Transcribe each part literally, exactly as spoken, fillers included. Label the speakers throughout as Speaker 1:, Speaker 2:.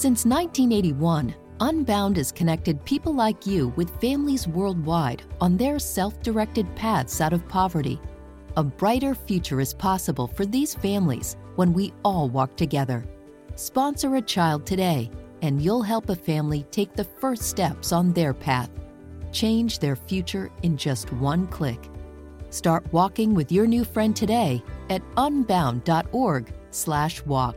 Speaker 1: Since nineteen eighty-one, Unbound has connected people like you with families worldwide on their self-directed paths out of poverty. A brighter future is possible for these families when we all walk together. Sponsor a child today, and you'll help a family take the first steps on their path. Change their future in just one click. Start walking with your new friend today at unbound.org slash walk.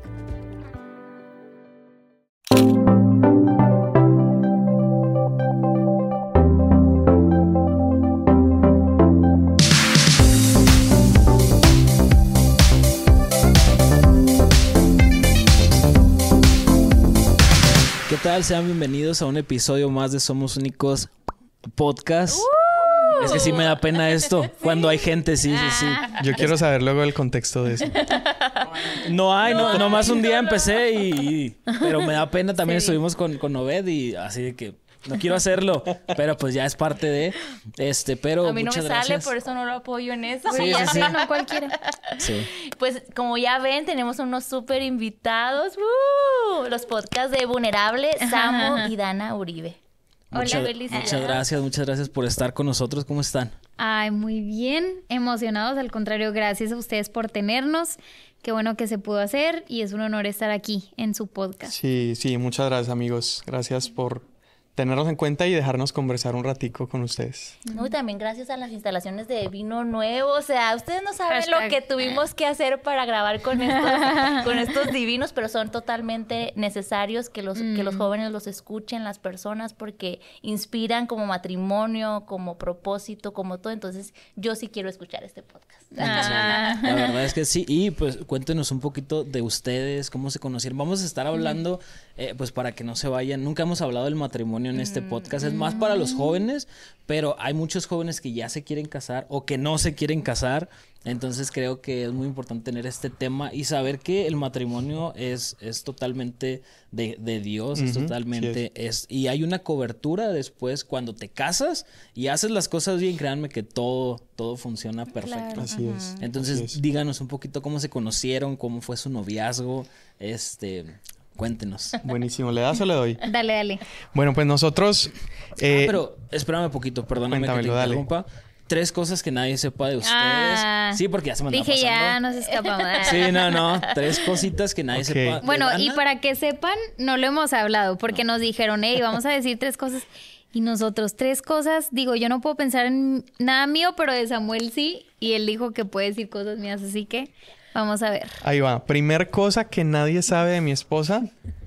Speaker 2: ¿Qué tal? Sean bienvenidos a un episodio más de Somos Únicos Podcast. Uh, es que sí me da pena esto. ¿Sí? Cuando hay gente, sí, sí, sí.
Speaker 3: Yo quiero saber luego el contexto de eso.
Speaker 2: No hay, no, no nomás un día empecé y, y... Pero me da pena, también sí. Estuvimos con, con Obed y así de que... No quiero hacerlo, pero pues ya es parte de... este, pero
Speaker 4: a mí no
Speaker 2: muchas
Speaker 4: me
Speaker 2: gracias.
Speaker 4: sale, por eso no lo apoyo en eso.
Speaker 2: Sí, sí, sí.
Speaker 4: No cualquiera.
Speaker 2: Sí.
Speaker 4: Pues como ya ven, tenemos unos súper invitados. ¡Uh! Los podcasts de Vulnerable, Samo y Dana Uribe.
Speaker 2: Mucha,
Speaker 4: Hola, felicidades.
Speaker 2: Muchas gracias, muchas gracias por estar con nosotros. ¿Cómo están?
Speaker 5: Ay, muy bien. Emocionados, al contrario, gracias a ustedes por tenernos. Qué bueno que se pudo hacer y es un honor estar aquí en su podcast.
Speaker 3: Sí, sí, muchas gracias, amigos. Gracias por tenernos en cuenta y dejarnos conversar un ratico con ustedes.
Speaker 4: No, y también gracias a las instalaciones de Vino Nuevo. O sea, ustedes no saben Hashtag. lo que tuvimos que hacer para grabar con estos, con estos divinos, pero son totalmente necesarios que los, mm. que los jóvenes los escuchen, las personas, porque inspiran como matrimonio, como propósito, como todo. Entonces, yo sí quiero escuchar este podcast.
Speaker 2: Ah. La verdad es que sí. Y pues cuéntenos un poquito de ustedes, cómo se conocieron. Vamos a estar hablando, mm. eh, pues para que no se vayan. Nunca hemos hablado del matrimonio en este podcast, es más para los jóvenes, pero hay muchos jóvenes que ya se quieren casar o que no se quieren casar, entonces creo que es muy importante tener este tema y saber que el matrimonio es, es totalmente de, de Dios, uh-huh, es totalmente, sí es. es, y hay una cobertura después cuando te casas y haces las cosas bien, créanme que todo, todo funciona perfecto.
Speaker 5: Claro.
Speaker 3: Así es.
Speaker 2: Entonces,
Speaker 3: así es.
Speaker 2: Díganos un poquito cómo se conocieron, cómo fue su noviazgo, este... Cuéntenos.
Speaker 3: Buenísimo. ¿Le das o le doy?
Speaker 5: Dale, dale.
Speaker 3: Bueno, pues nosotros... Eh,
Speaker 2: ah, pero espérame un poquito, perdóname que te interrumpa. Dale. Tres cosas que nadie sepa de ustedes. Ah, sí, porque ya se me andaba
Speaker 5: dije
Speaker 2: pasando.
Speaker 5: ya nos escapamos.
Speaker 2: Sí, no, no. Tres cositas que nadie okay. sepa.
Speaker 5: Bueno, y para que sepan, no lo hemos hablado porque no. nos dijeron, hey, vamos a decir tres cosas. Y nosotros, tres cosas, digo, yo no puedo pensar en nada mío, pero de Samuel sí. Y él dijo que puede decir cosas mías, así que vamos a ver.
Speaker 3: Ahí va. Primer cosa que nadie sabe de mi esposa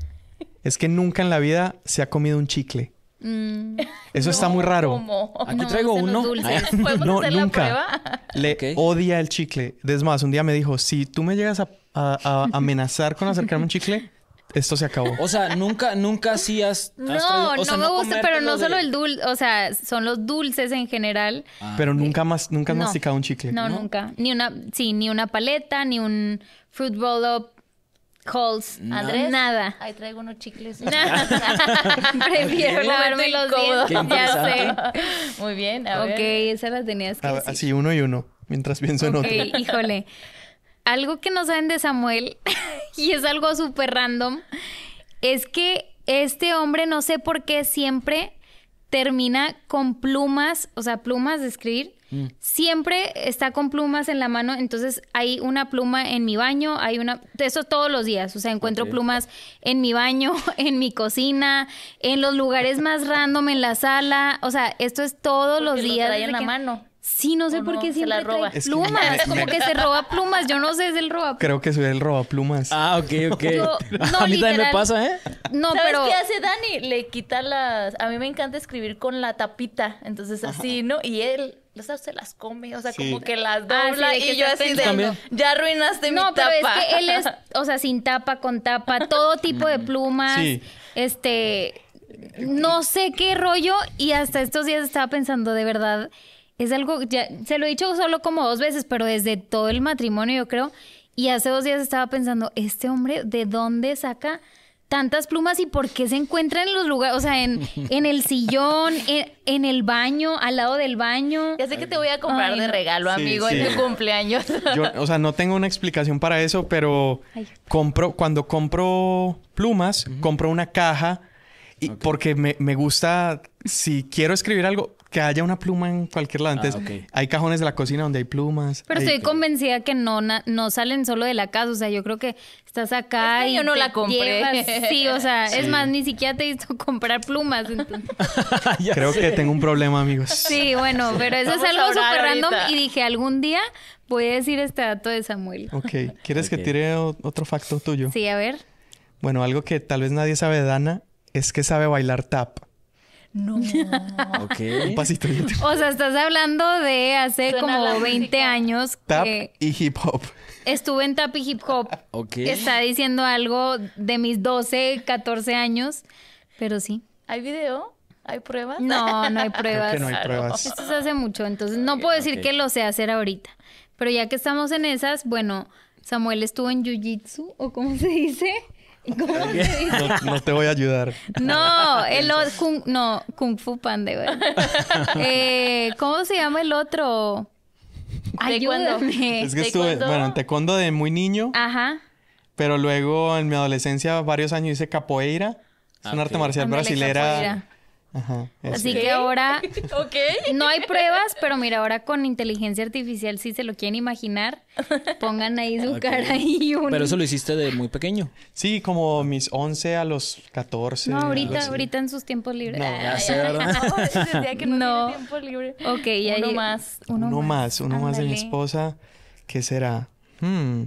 Speaker 3: es que nunca en la vida se ha comido un chicle.
Speaker 5: Mm.
Speaker 3: Eso
Speaker 4: no,
Speaker 3: está muy raro.
Speaker 4: ¿Cómo?
Speaker 2: Aquí
Speaker 5: no,
Speaker 2: traigo uno.
Speaker 4: ¿Podemos
Speaker 3: no,
Speaker 4: hacer
Speaker 3: nunca.
Speaker 4: la prueba?
Speaker 3: Le
Speaker 2: okay.
Speaker 3: odia el chicle. Es más, un día me dijo, si tú me llegas a, a, a amenazar con acercarme un chicle, esto se acabó.
Speaker 2: O sea, nunca, nunca sí has... has
Speaker 5: no,
Speaker 2: traído, o sea,
Speaker 5: no me
Speaker 2: no
Speaker 5: gusta, pero no
Speaker 2: de...
Speaker 5: solo el dulce, o sea, son los dulces en general.
Speaker 2: Ah,
Speaker 3: pero
Speaker 2: okay.
Speaker 3: nunca más, nunca has
Speaker 5: no.
Speaker 3: masticado un chicle.
Speaker 5: No,
Speaker 2: no,
Speaker 5: nunca. Ni una, sí, ni una paleta, ni un fruit roll up. Halls,
Speaker 4: Andrés,
Speaker 5: nada.
Speaker 4: Ahí traigo unos chicles.
Speaker 5: Prefiero lavarme los dientes, ya sé.
Speaker 4: Muy bien, a
Speaker 5: Ok,
Speaker 4: ver.
Speaker 5: esas las tenías que
Speaker 3: a,
Speaker 5: decir.
Speaker 3: Así, uno y uno, mientras pienso
Speaker 5: okay,
Speaker 3: en otro.
Speaker 5: Híjole. Algo que no saben de Samuel, y es algo súper random, es que este hombre, no sé por qué, siempre termina con plumas, o sea, plumas de escribir. Mm. Siempre está con plumas en la mano, entonces hay una pluma en mi baño, hay una... Eso todos los días, o sea, encuentro okay. plumas en mi baño, en mi cocina, en los lugares más random, en la sala, o sea, esto es todos
Speaker 4: Porque
Speaker 5: los días.
Speaker 4: Lo trae en la
Speaker 5: que...
Speaker 4: mano.
Speaker 5: Sí, no sé por
Speaker 4: no,
Speaker 5: qué siempre
Speaker 4: se la roba.
Speaker 5: trae plumas, es que me, me... como que se roba plumas, yo no sé, es el roba plumas.
Speaker 3: Creo que soy el roba plumas.
Speaker 2: Ah, ok, ok.
Speaker 5: Yo, no,
Speaker 2: a mí
Speaker 5: literal,
Speaker 2: también me pasa, ¿eh?
Speaker 5: No,
Speaker 4: ¿Sabes
Speaker 5: pero...
Speaker 4: qué hace Dani? Le quita las... A mí me encanta escribir con la tapita, entonces así, ¿no? Y él... O sea, se las come, o sea, sí. como que las dobla
Speaker 5: ah, sí,
Speaker 4: y yo así de...
Speaker 2: ¿También?
Speaker 4: Ya arruinaste
Speaker 5: no,
Speaker 4: mi tapa.
Speaker 5: No, pero es que él es, o sea, sin tapa, con tapa, todo tipo de plumas,
Speaker 3: sí.
Speaker 5: este... No sé qué rollo, y hasta estos días estaba pensando, de verdad... Es algo, ya, se lo he dicho solo como dos veces, pero desde todo el matrimonio, yo creo. Y hace dos días estaba pensando, este hombre, ¿de dónde saca tantas plumas y por qué se encuentran en los lugares, o sea, en, en el sillón, en, en el baño, al lado del baño.
Speaker 4: Ya sé que te voy a comprar Ay, de regalo, sí, amigo, sí. en tu cumpleaños.
Speaker 3: Yo, o sea, no tengo una explicación para eso, pero Ay. compro, cuando compro plumas, uh-huh. compro una caja y okay. porque me, me gusta, si quiero escribir algo, que haya una pluma en cualquier lado. Entonces, ah, okay. hay cajones de la cocina donde hay plumas.
Speaker 5: Pero
Speaker 3: hay...
Speaker 5: estoy convencida que no, na, no salen solo de la casa. O sea, yo creo que estás acá
Speaker 4: es que
Speaker 5: y
Speaker 4: yo no la compré.
Speaker 5: Llevas... Sí, o sea, sí. es más, ni siquiera te he visto comprar plumas. Entonces...
Speaker 3: creo sé. que tengo un problema, amigos.
Speaker 5: Sí, bueno, pero eso Vamos es algo súper random. Y dije, algún día voy a decir este dato de Samuel.
Speaker 3: Ok. ¿Quieres okay. que tire otro facto tuyo?
Speaker 5: Sí, a ver.
Speaker 3: Bueno, algo que tal vez nadie sabe de Dana es que sabe bailar tap.
Speaker 4: No.
Speaker 3: Okay. Un pasito.
Speaker 5: O sea, estás hablando de hace Suena como veinte años.
Speaker 3: Tap
Speaker 5: que
Speaker 3: y hip hop.
Speaker 5: Estuve en tap y hip hop.
Speaker 2: Ok.
Speaker 5: Está diciendo algo de mis doce, catorce años. Pero sí.
Speaker 4: ¿Hay video? ¿Hay pruebas?
Speaker 5: No, no hay pruebas.
Speaker 3: Creo que no hay pruebas.
Speaker 5: Esto se hace mucho. Entonces, no puedo decir okay. que lo sé hacer ahorita. Pero ya que estamos en esas, bueno, Samuel estuvo en jiu-jitsu, ¿o cómo se dice? ¿Cómo se dice?
Speaker 3: No, no te voy a ayudar.
Speaker 5: No, el otro... Kung, no, Kung Fu Panda, güey. eh, ¿Cómo se llama el otro? Ayúdame.
Speaker 3: Es que estuve... Bueno, en taekwondo de muy niño.
Speaker 5: Ajá.
Speaker 3: Pero luego, en mi adolescencia, varios años hice capoeira. Es ah, un okay. arte marcial Ándale, brasilera. Capoeira. Ajá.
Speaker 5: Así
Speaker 4: ¿Qué?
Speaker 5: que ahora...
Speaker 4: Ok.
Speaker 5: No hay pruebas, pero mira, ahora con inteligencia artificial, si se lo quieren imaginar, pongan ahí su okay. cara y un...
Speaker 2: Pero eso lo hiciste de muy pequeño.
Speaker 3: Sí, como mis once a los catorce.
Speaker 5: No, ahorita, ahorita en sus tiempos libres.
Speaker 3: No,
Speaker 2: ya sé, ¿verdad?
Speaker 4: No, decía que no, no. tiene tiempo libre.
Speaker 5: Ok, ya
Speaker 4: Uno
Speaker 5: ahí...
Speaker 4: más.
Speaker 3: Uno, uno más, uno Ándale. más de mi esposa. ¿Qué será? Hmm.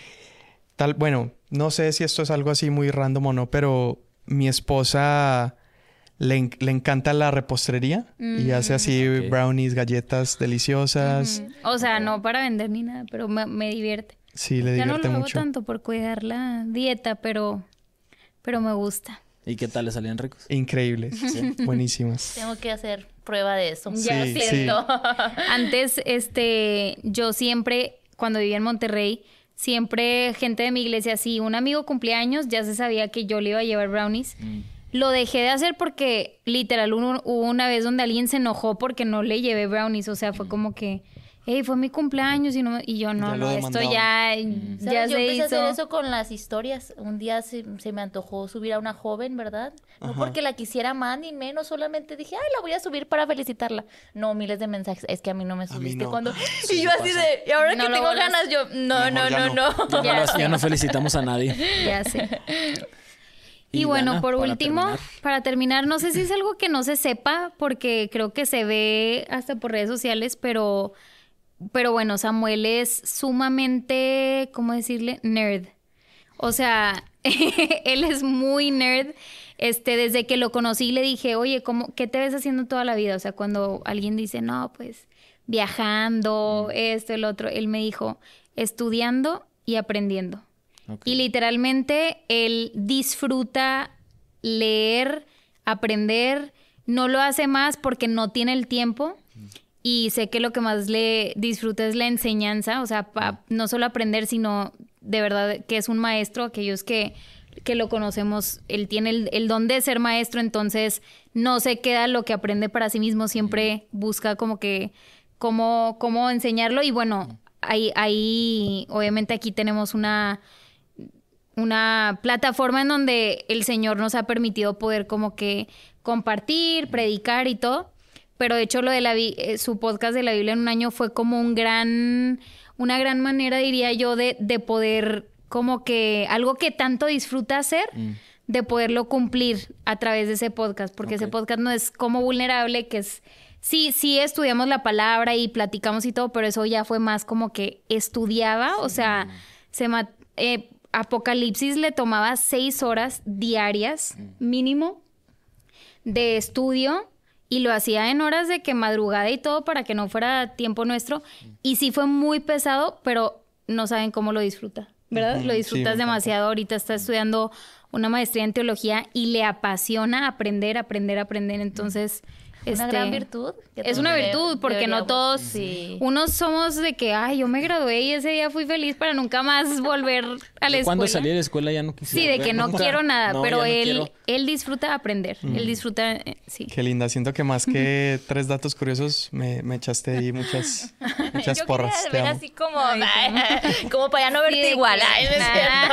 Speaker 3: Tal, bueno, no sé si esto es algo así muy random o no, pero mi esposa... Le, le encanta la repostería mm, y hace así okay. brownies, galletas deliciosas.
Speaker 5: Mm. O sea, no para vender ni nada, pero me, me divierte.
Speaker 3: Sí, le divierte mucho. Ya no lo
Speaker 5: hago tanto por cuidar la dieta, pero, pero me gusta.
Speaker 2: ¿Y qué tal le salían ricos?
Speaker 3: Increíbles, sí. Buenísimas.
Speaker 4: Tengo que hacer prueba de eso.
Speaker 3: Sí,
Speaker 4: ya siento.
Speaker 3: Sí.
Speaker 5: Antes, este, yo siempre, cuando vivía en Monterrey, siempre gente de mi iglesia, si un amigo cumplía años, ya se sabía que yo le iba a llevar brownies. Mm. Lo dejé de hacer porque literal uno, hubo una vez donde alguien se enojó porque no le llevé brownies. O sea, fue como que, hey, fue mi cumpleaños y, no, y yo no, no, esto ya, mm. ya
Speaker 4: ¿Sabes?
Speaker 5: se
Speaker 4: yo empecé
Speaker 5: hizo.
Speaker 4: a hacer eso con las historias. Un día se, se me antojó subir a una joven, ¿verdad? No Ajá. porque la quisiera más ni menos, solamente dije, ay, la voy a subir para felicitarla. No, miles de mensajes. Es que a mí no me subiste
Speaker 3: no.
Speaker 4: cuando...
Speaker 3: Sí,
Speaker 4: y yo así pasa. de, y ahora no que tengo volas. ganas, yo, no, no, no, no.
Speaker 2: no. Ya, ya, ya no felicitamos a nadie.
Speaker 5: Ya sé. Y, y bueno, Dana, por para último, terminar. para terminar, no sé si es algo que no se sepa, porque creo que se ve hasta por redes sociales, pero, pero bueno, Samuel es sumamente, ¿cómo decirle? Nerd. O sea, él es muy nerd. Este, desde que lo conocí le dije, oye, ¿cómo, ¿qué te ves haciendo toda la vida? O sea, cuando alguien dice, no, pues viajando, mm. esto, el otro, él me dijo, estudiando y aprendiendo. Okay. Y literalmente él disfruta leer, aprender, no lo hace más porque no tiene el tiempo mm. y sé que lo que más le disfruta es la enseñanza, o sea, pa, no solo aprender, sino de verdad que es un maestro, aquellos que, que lo conocemos, él tiene el, el don de ser maestro, entonces no se queda lo que aprende para sí mismo, siempre mm. busca como que cómo, cómo enseñarlo y bueno, ahí, ahí obviamente aquí tenemos una... una plataforma en donde el Señor nos ha permitido poder como que compartir, predicar y todo. Pero de hecho lo de la su podcast de la Biblia en un año fue como un gran, una gran manera, diría yo, de, de poder como que algo que tanto disfruta hacer, mm. de poderlo cumplir a través de ese podcast. Porque okay. ese podcast no es como vulnerable, que es... Sí, sí estudiamos la palabra y platicamos y todo, pero eso ya fue más como que estudiaba, sí. o sea, se mat- eh, Apocalipsis le tomaba seis horas diarias mínimo de estudio y lo hacía en horas de que madrugada y todo para que no fuera tiempo nuestro. Y sí fue muy pesado, pero no saben cómo lo disfruta, ¿verdad? Uh-huh. Lo disfrutas sí, demasiado. Ahorita está estudiando una maestría en teología y le apasiona aprender, aprender, aprender. Entonces,
Speaker 4: Una
Speaker 5: Este,
Speaker 4: gran virtud.
Speaker 5: Es una virtud porque no todos,
Speaker 4: sí.
Speaker 5: unos somos de que, ay, yo me gradué y ese día fui feliz para nunca más volver a la escuela.
Speaker 2: Cuando salí de la escuela ya no quisiera.
Speaker 5: Sí, de que no
Speaker 2: nunca.
Speaker 5: quiero nada,
Speaker 2: No,
Speaker 5: pero
Speaker 2: ya no
Speaker 5: él,
Speaker 2: quiero.
Speaker 5: él disfruta aprender,
Speaker 3: Mm.
Speaker 5: él disfruta, eh, sí.
Speaker 3: Qué linda. Siento que más que tres datos curiosos me, me echaste ahí muchas, muchas
Speaker 4: Yo
Speaker 3: porras.
Speaker 4: quería
Speaker 3: Te
Speaker 4: ver
Speaker 3: amo.
Speaker 4: así como, como para ya no verte
Speaker 5: de
Speaker 4: igual.
Speaker 5: que-
Speaker 4: Ay, no es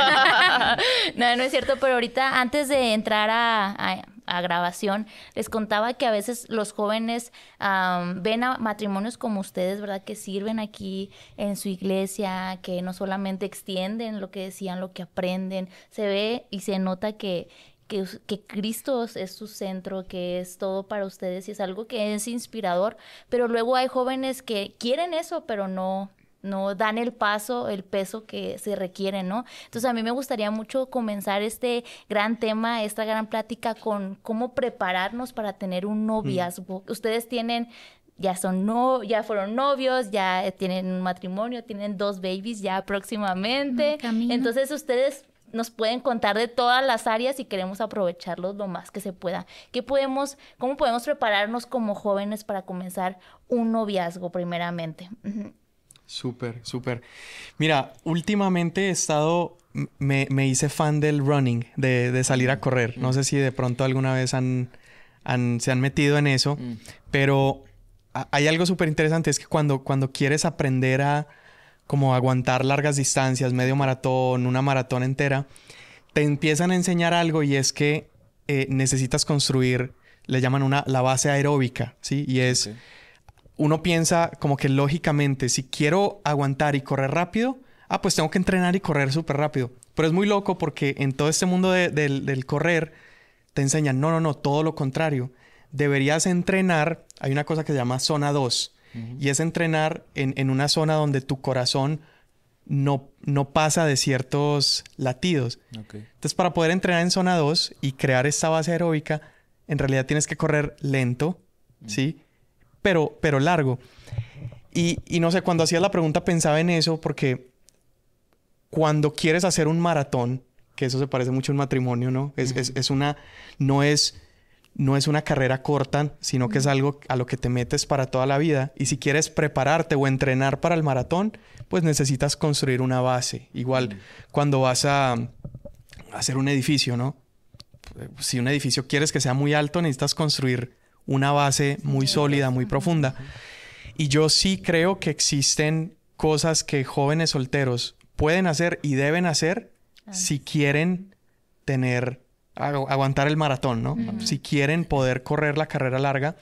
Speaker 4: cierto. No, no es cierto, pero ahorita antes de entrar a, a, a grabación, les contaba que a veces los jóvenes um, ven a matrimonios como ustedes, ¿verdad? Que sirven aquí en su iglesia, que no solamente extienden lo que decían, lo que aprenden. Se ve y se nota que... Que, que Cristo es su centro, que es todo para ustedes y es algo que es inspirador, pero luego hay jóvenes que quieren eso, pero no, no dan el paso, el peso que se requiere, ¿no? Entonces a mí me gustaría mucho comenzar este gran tema, esta gran plática con cómo prepararnos para tener un noviazgo. Mm. Ustedes tienen... Ya son no, ya fueron novios, ya tienen un matrimonio, tienen dos babies ya próximamente.
Speaker 5: Camino.
Speaker 4: Entonces ustedes nos pueden contar de todas las áreas y queremos aprovecharlos lo más que se pueda. ¿Qué podemos, cómo podemos prepararnos como jóvenes para comenzar un noviazgo primeramente? Uh-huh.
Speaker 3: Súper, súper. Mira, últimamente he estado, me, me hice fan del running, de, de salir a correr. No sé si de pronto alguna vez han, han, se han metido en eso, mm. pero hay algo súper interesante, es que cuando, cuando quieres aprender a como aguantar largas distancias, medio maratón, una maratón entera, te empiezan a enseñar algo y es que eh, necesitas construir, le llaman una, la base aeróbica, ¿sí? Y es, okay. Uno piensa como que lógicamente, si quiero aguantar y correr rápido, ah, pues tengo que entrenar y correr súper rápido. Pero es muy loco porque en todo este mundo de, de, del correr, te enseñan, no, no, no, todo lo contrario. Deberías entrenar, hay una cosa que se llama zona dos, uh-huh. y es entrenar en, en una zona donde tu corazón no, no pasa de ciertos latidos. Okay. Entonces, para poder entrenar en zona dos y crear esta base aeróbica, en realidad tienes que correr lento, uh-huh. ¿sí? Pero, pero largo. Y, y no sé, cuando hacías la pregunta pensaba en eso porque cuando quieres hacer un maratón, que eso se parece mucho a un matrimonio, ¿no? Es, uh-huh. es, es una... No es... No es una carrera corta, sino que es algo a lo que te metes para toda la vida. Y si quieres prepararte o entrenar para el maratón, pues necesitas construir una base. Igual mm. cuando vas a, a hacer un edificio, ¿no? Si un edificio quieres que sea muy alto, necesitas construir una base muy sólida, muy profunda. Y yo sí creo que existen cosas que jóvenes solteros pueden hacer y deben hacer ah. si quieren tener... aguantar el maratón, ¿no? Uh-huh. Si quieren poder correr la carrera larga.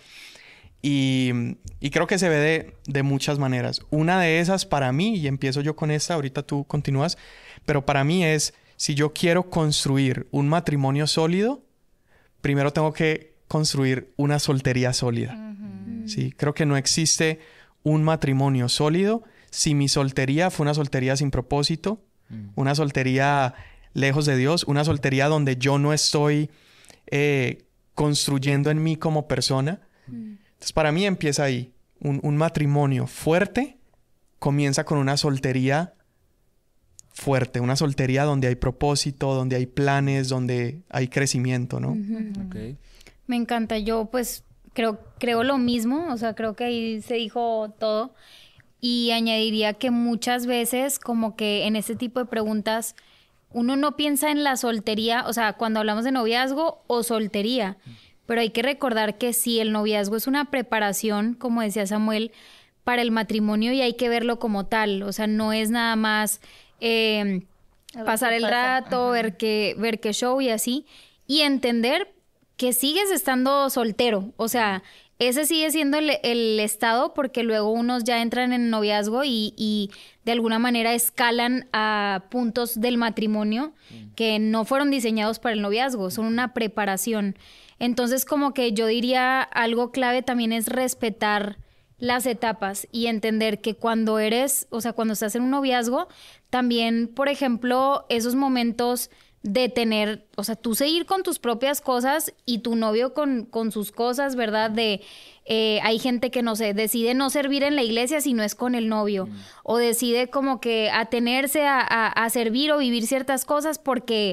Speaker 3: Y, y creo que se ve de, de muchas maneras. Una de esas para mí, y empiezo yo con esta, ahorita tú continúas, pero para mí es, si yo quiero construir un matrimonio sólido, primero tengo que construir una soltería sólida. Uh-huh. Sí, creo que no existe un matrimonio sólido si mi soltería fue una soltería sin propósito, uh-huh. una soltería... lejos de Dios, una soltería donde yo no estoy eh, construyendo en mí como persona. Mm. Entonces, para mí empieza ahí. Un, un matrimonio fuerte comienza con una soltería fuerte. Una soltería donde hay propósito, donde hay planes, donde hay crecimiento, ¿no?
Speaker 5: Mm-hmm. Okay. Me encanta. Yo, pues, creo, creo lo mismo. O sea, creo que ahí se dijo todo. Y añadiría que muchas veces, como que en este tipo de preguntas... uno no piensa en la soltería, o sea, cuando hablamos de noviazgo o soltería, pero hay que recordar que sí, el noviazgo es una preparación, como decía Samuel, para el matrimonio y hay que verlo como tal, o sea, no es nada más eh, pasar el rato, ver qué, ver qué show y así, y entender que sigues estando soltero, o sea... Ese sigue siendo el, el estado porque luego unos ya entran en noviazgo y, y de alguna manera escalan a puntos del matrimonio que no fueron diseñados para el noviazgo, son una preparación. Entonces, como que yo diría algo clave también es respetar las etapas y entender que cuando eres, o sea, cuando estás en un noviazgo, también, por ejemplo, esos momentos... de tener, o sea, tú seguir con tus propias cosas y tu novio con, con sus cosas, ¿verdad? De, eh, hay gente que, no sé, decide no servir en la iglesia si no es con el novio. Mm. O decide como que atenerse a, a, a servir o vivir ciertas cosas porque,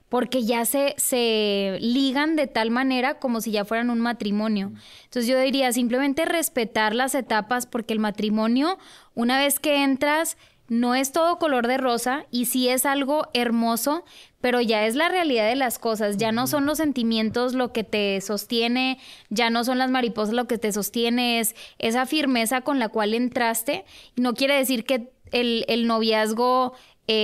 Speaker 5: porque ya se, se ligan de tal manera como si ya fueran un matrimonio. Entonces yo diría simplemente respetar las etapas, porque el matrimonio, una vez que entras, no es todo color de rosa y sí es algo hermoso, pero ya es la realidad de las cosas. Ya no son los sentimientos lo que te sostiene, ya no son las mariposas lo que te sostiene, es esa firmeza con la cual entraste. No quiere decir que el, el noviazgo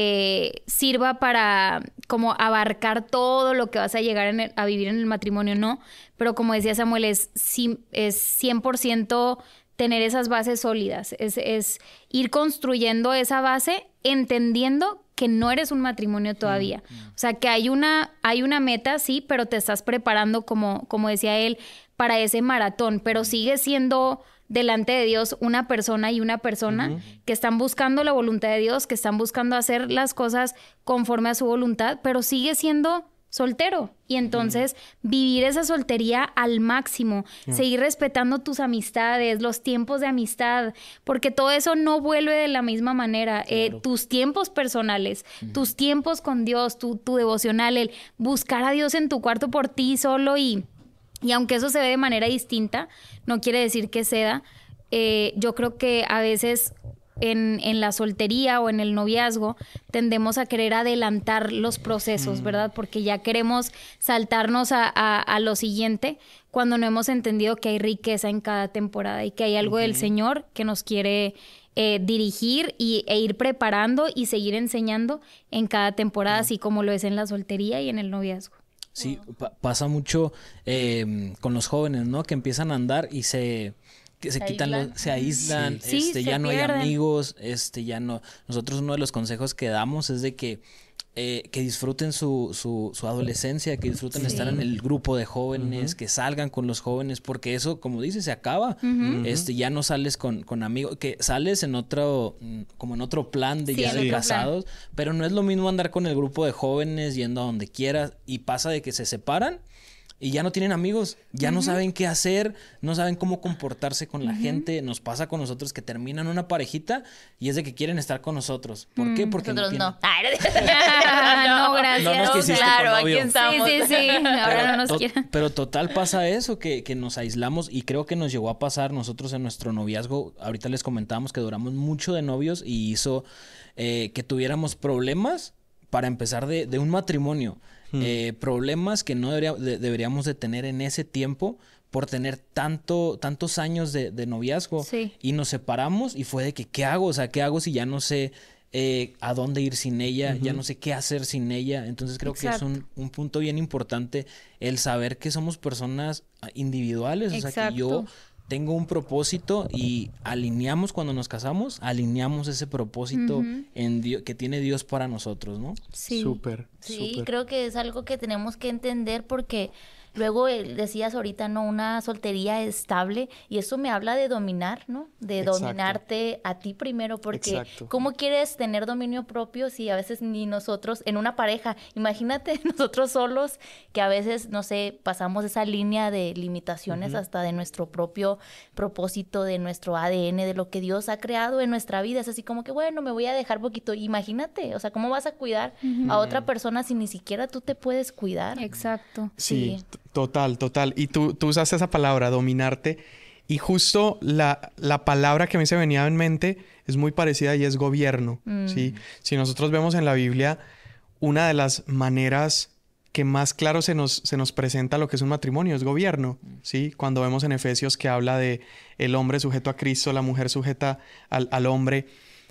Speaker 5: eh, sirva para como abarcar todo lo que vas a llegar en el, a vivir en el matrimonio, no. Pero como decía Samuel, es, es cien por ciento tener esas bases sólidas, es, es ir construyendo esa base entendiendo que no eres un matrimonio todavía. Mm, mm. O sea, que hay una, hay una meta, sí, pero te estás preparando, como, como decía él, para ese maratón, pero sigues siendo delante de Dios una persona y una persona uh-huh. que están buscando la voluntad de Dios, que están buscando hacer las cosas conforme a su voluntad, pero sigue siendo soltero. Y entonces mm. vivir esa soltería al máximo, yeah. seguir respetando tus amistades, los tiempos de amistad, porque todo eso no vuelve de la misma manera. Claro. Eh, tus tiempos personales, mm. tus tiempos con Dios, tu, tu devocional, el buscar a Dios en tu cuarto por ti solo y, y aunque eso se ve de manera distinta, no quiere decir que ceda. Eh, yo creo que a veces En, en la soltería o en el noviazgo tendemos a querer adelantar los procesos, ¿verdad? Porque ya queremos saltarnos a, a, a lo siguiente cuando no hemos entendido que hay riqueza en cada temporada y que hay algo uh-huh. del Señor que nos quiere eh, dirigir y, e ir preparando y seguir enseñando en cada temporada, uh-huh. así como lo es en la soltería y en el noviazgo.
Speaker 2: Sí, pa- pasa mucho eh, con los jóvenes, ¿no? Que empiezan a andar y se... que se, se quitan aíslan. Los, se aíslan, sí. este, sí, ya no pierden. Hay amigos, este, ya no. Nosotros uno de los consejos que damos es de que eh, que disfruten su, su, su adolescencia, que disfruten sí. estar en el grupo de jóvenes, uh-huh. que salgan con los jóvenes, porque eso, como dices, se acaba. Uh-huh. Este, ya no sales con, con amigos, que sales en otro, como en otro plan de sí, ya de sí. casados, pero no es lo mismo andar con el grupo de jóvenes yendo a donde quieras, y pasa de que se separan y ya no tienen amigos, ya uh-huh. no saben qué hacer, no saben cómo comportarse con la uh-huh. gente. Nos pasa con nosotros que terminan una parejita y es de que quieren estar con nosotros. ¿Por mm. qué? Porque
Speaker 4: nosotros no.
Speaker 5: Tienen... no. no, gracias.
Speaker 2: No nos quisiste
Speaker 4: claro,
Speaker 2: con novio.
Speaker 4: Aquí estamos.
Speaker 5: Sí, sí, sí. Ahora
Speaker 2: pero,
Speaker 5: no nos
Speaker 2: to-
Speaker 5: quieren.
Speaker 2: Pero total pasa eso, que, que nos aislamos, y creo que nos llegó a pasar nosotros en nuestro noviazgo. Ahorita les comentábamos que duramos mucho de novios y hizo eh, que tuviéramos problemas para empezar de, de un matrimonio. Hmm. Eh, problemas que no debería, de, deberíamos de tener en ese tiempo por tener tanto, tantos años de, de noviazgo.
Speaker 5: Sí.
Speaker 2: Y nos separamos y fue de que, ¿qué hago? O sea, ¿qué hago si ya no sé eh, a dónde ir sin ella? Uh-huh. Ya no sé qué hacer sin ella. Entonces creo Exacto. que es un, un punto bien importante el saber que somos personas individuales. Exacto. O sea, que yo tengo un propósito y alineamos cuando nos casamos, alineamos ese propósito uh-huh. en Dios, que tiene Dios para nosotros, ¿no?
Speaker 3: Sí. Súper.
Speaker 4: Sí,
Speaker 3: súper.
Speaker 4: Creo que es algo que tenemos que entender porque luego eh, decías ahorita, ¿no? Una soltería estable y eso me habla de dominar, ¿no? De Exacto. dominarte a ti primero porque Exacto. ¿cómo quieres tener dominio propio si a veces ni nosotros en una pareja? Imagínate nosotros solos que a veces, no sé, pasamos esa línea de limitaciones uh-huh. hasta de nuestro propio propósito, de nuestro A D N, de lo que Dios ha creado en nuestra vida. Es así como que, bueno, me voy a dejar poquito. Imagínate, o sea, ¿cómo vas a cuidar uh-huh. a otra persona si ni siquiera tú te puedes cuidar?
Speaker 5: Exacto.
Speaker 3: Sí, sí. Total, total. Y tú, tú usaste esa palabra, dominarte. Y justo la, la palabra que a mí se venía en mente es muy parecida y es gobierno, mm. ¿sí? Si nosotros vemos en la Biblia, una de las maneras que más claro se nos, se nos presenta lo que es un matrimonio es gobierno, ¿sí? Cuando vemos en Efesios que habla de el hombre sujeto a Cristo, la mujer sujeta al, al hombre,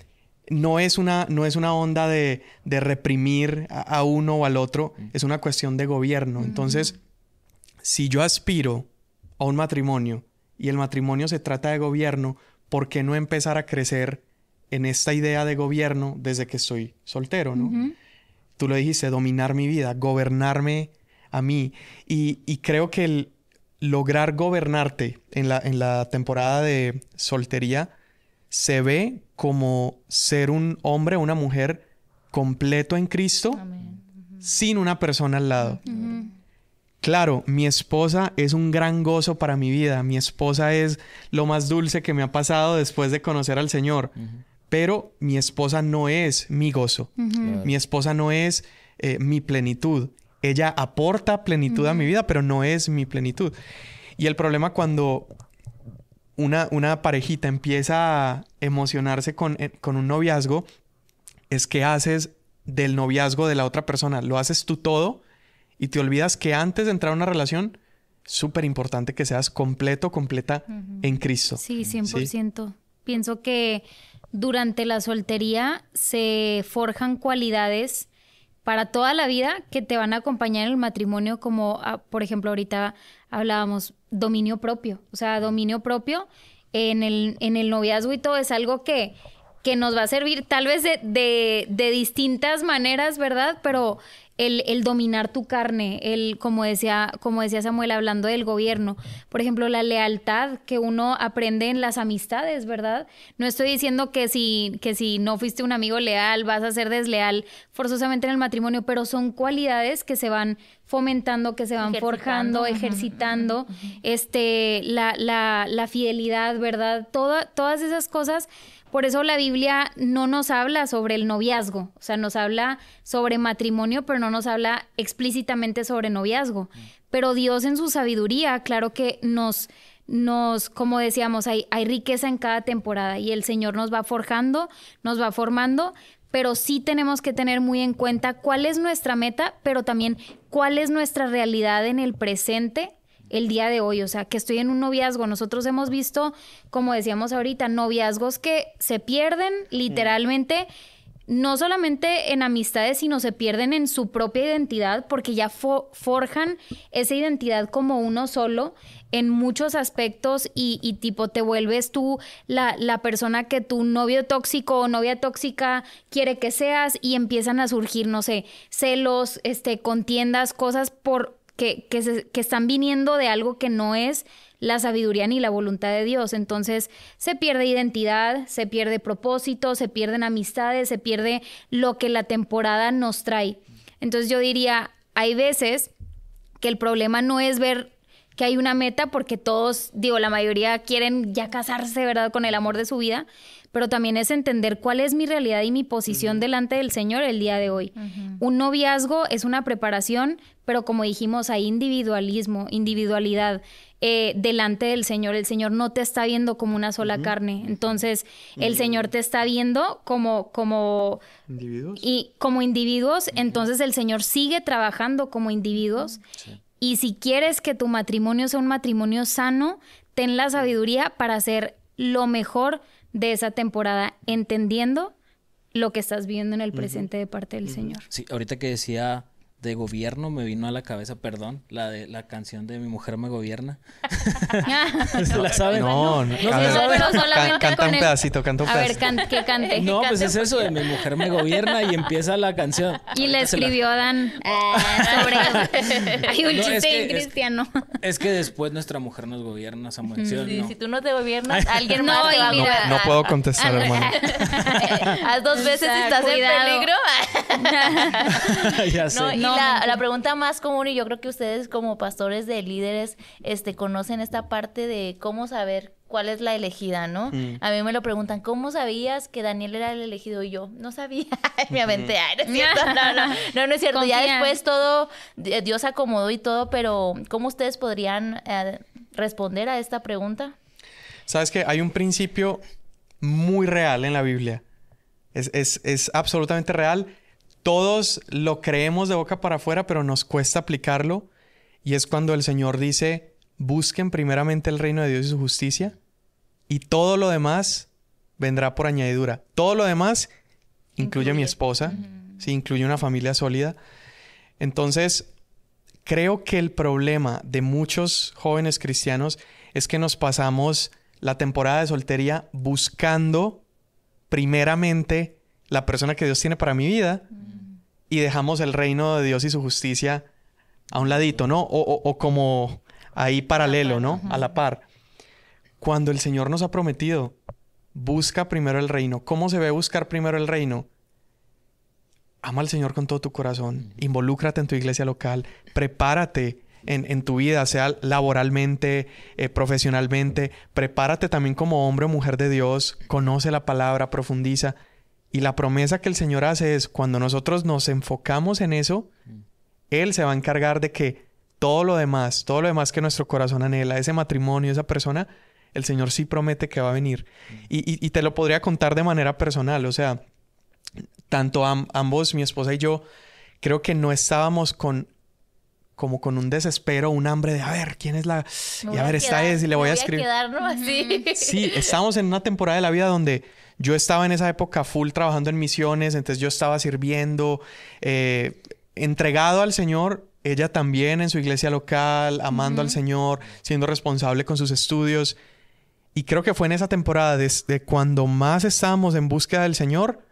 Speaker 3: no es una, no es una onda de, de reprimir a, a uno o al otro, mm. es una cuestión de gobierno. Mm. Entonces, si yo aspiro a un matrimonio y el matrimonio se trata de gobierno, ¿por qué no empezar a crecer en esta idea de gobierno desde que estoy soltero, ¿no? Uh-huh. Tú lo dijiste, dominar mi vida, gobernarme a mí. Y, y creo que el lograr gobernarte en la, en la temporada de soltería se ve como ser un hombre o una mujer completo en Cristo uh-huh. sin una persona al lado. Uh-huh. Claro, mi esposa es un gran gozo para mi vida. Mi esposa es lo más dulce que me ha pasado después de conocer al Señor. Uh-huh. Pero mi esposa no es mi gozo. Uh-huh. Mi esposa no es eh, mi plenitud. ella aporta plenitud uh-huh. a mi vida, pero no es mi plenitud. Y el problema cuando una, una parejita empieza a emocionarse con, con un noviazgo es que haces del noviazgo de la otra persona, lo haces tú todo y te olvidas que antes de entrar a una relación, súper importante que seas completo, completa uh-huh. en Cristo.
Speaker 5: Sí, cien por ciento. ¿Sí? Pienso que durante la soltería se forjan cualidades para toda la vida que te van a acompañar en el matrimonio, como por ejemplo ahorita hablábamos, dominio propio. O sea, dominio propio en el, en el noviazgo y todo es algo que, que nos va a servir tal vez de, de, de distintas maneras, ¿verdad? Pero el, el dominar tu carne, el, como decía, como decía Samuel, hablando del gobierno. Por ejemplo, la lealtad que uno aprende en las amistades, ¿verdad? No estoy diciendo que si, que si no fuiste un amigo leal vas a ser desleal forzosamente en el matrimonio, pero son cualidades que se van fomentando, que se van forjando, ejercitando, uh-huh, uh-huh. este, la, la, la fidelidad, ¿verdad? Toda, todas esas cosas. Por eso la Biblia no nos habla sobre el noviazgo, o sea, nos habla sobre matrimonio, pero no nos habla explícitamente sobre noviazgo. Pero Dios en su sabiduría, claro que nos, nos como decíamos, hay, hay riqueza en cada temporada y el Señor nos va forjando, nos va formando, pero sí tenemos que tener muy en cuenta cuál es nuestra meta, pero también cuál es nuestra realidad en el presente, el día de hoy. O sea, que estoy en un noviazgo. Nosotros hemos visto, como decíamos ahorita, noviazgos que se pierden literalmente, no solamente en amistades, sino se pierden en su propia identidad porque ya fo- forjan esa identidad como uno solo en muchos aspectos y, y tipo te vuelves tú la, la persona que tu novio tóxico o novia tóxica quiere que seas y empiezan a surgir, no sé, celos, este, contiendas, cosas por... Que, que, se, que están viniendo de algo que no es la sabiduría ni la voluntad de Dios. Entonces se pierde identidad, se pierde propósito, se pierden amistades, se pierde lo que la temporada nos trae. Entonces yo diría, hay veces que el problema no es ver que hay una meta, porque todos, digo, la mayoría quieren ya casarse, ¿verdad?, con el amor de su vida, pero también es entender cuál es mi realidad y mi posición uh-huh. delante del Señor el día de hoy. Uh-huh. Un noviazgo es una preparación, pero como dijimos, hay individualismo, individualidad eh, delante del Señor. El Señor no te está viendo como una sola uh-huh. carne. Entonces, uh-huh. el Señor te está viendo como... como
Speaker 3: ¿individuos?
Speaker 5: Y como individuos, uh-huh. entonces el Señor sigue trabajando como individuos. Sí. Y si quieres que tu matrimonio sea un matrimonio sano, ten la sabiduría para hacer lo mejor de esa temporada, entendiendo lo que estás viviendo en el presente uh-huh. de parte del uh-huh. Señor.
Speaker 2: Sí, ahorita que decía de gobierno, me vino a la cabeza, perdón, la de la canción de Mi Mujer Me Gobierna. ¿La saben?
Speaker 3: No, no. no, no, no pero solamente Can, canta un el... pedacito, canta un
Speaker 5: a
Speaker 3: pedacito.
Speaker 5: A ver, can, que cante.
Speaker 2: No,
Speaker 5: que
Speaker 2: pues
Speaker 5: cante
Speaker 2: es eso de Mi Mujer Me Gobierna y empieza la canción.
Speaker 5: Y le escribió la... Dan ah, sobre eso. Hay un no, chiste es que, cristiano.
Speaker 2: Es, es que después nuestra mujer nos gobierna, Samuel. ¿Sí,
Speaker 4: sí,
Speaker 2: no?
Speaker 4: Si tú no te gobiernas, alguien
Speaker 5: no,
Speaker 4: más te va a
Speaker 5: mira,
Speaker 3: no, no puedo contestar, hermano.
Speaker 4: Haz dos veces si estás cuidado. En peligro.
Speaker 2: Ya sé.
Speaker 4: No, y
Speaker 5: no,
Speaker 4: la, la pregunta más común, y yo creo que ustedes como pastores de líderes este, conocen esta parte de cómo saber cuál es la elegida, ¿no? Mm. A mí me lo preguntan, ¿cómo sabías que Daniel era el elegido? Y yo, no sabía. Me aventé, ay, no es cierto, no, no, no, no es cierto. Confía. Ya después todo, Dios acomodó y todo, pero ¿cómo ustedes podrían eh, responder a esta pregunta?
Speaker 3: Sabes que hay un principio muy real en la Biblia. Es, es, es absolutamente real. Todos lo creemos de boca para afuera, pero nos cuesta aplicarlo. Y es cuando el Señor dice, busquen primeramente el reino de Dios y su justicia, y todo lo demás vendrá por añadidura. Todo lo demás incluye, incluye. a mi esposa, uh-huh. sí, incluye una familia sólida. Entonces, creo que el problema de muchos jóvenes cristianos es que nos pasamos la temporada de soltería buscando primeramente la persona que Dios tiene para mi vida, uh-huh. y dejamos el reino de Dios y su justicia a un ladito, ¿no? O, o, o como ahí paralelo, ¿no? A la par. Cuando el Señor nos ha prometido, busca primero el reino. ¿Cómo se ve buscar primero el reino? Ama al Señor con todo tu corazón. Involúcrate en tu iglesia local. Prepárate en, en tu vida, sea laboralmente, eh, profesionalmente. Prepárate también como hombre o mujer de Dios. Conoce la palabra, profundiza. Y la promesa que el Señor hace es, cuando nosotros nos enfocamos en eso, Él se va a encargar de que todo lo demás, todo lo demás que nuestro corazón anhela, ese matrimonio, esa persona, el Señor sí promete que va a venir. Y, y, y te lo podría contar de manera personal. O sea, tanto am, ambos, mi esposa y yo, creo que no estábamos con... como con un desespero, un hambre de a ver, ¿quién es la...? Y a ver, esta es y le voy a escribir.
Speaker 4: Voy a quedar, ¿no? Así.
Speaker 3: Sí, estábamos en una temporada de la vida donde yo estaba en esa época full trabajando en misiones, entonces yo estaba sirviendo, eh, entregado al Señor, ella también en su iglesia local, amando uh-huh. al Señor, siendo responsable con sus estudios. Y creo que fue en esa temporada, desde cuando más estábamos en búsqueda del Señor,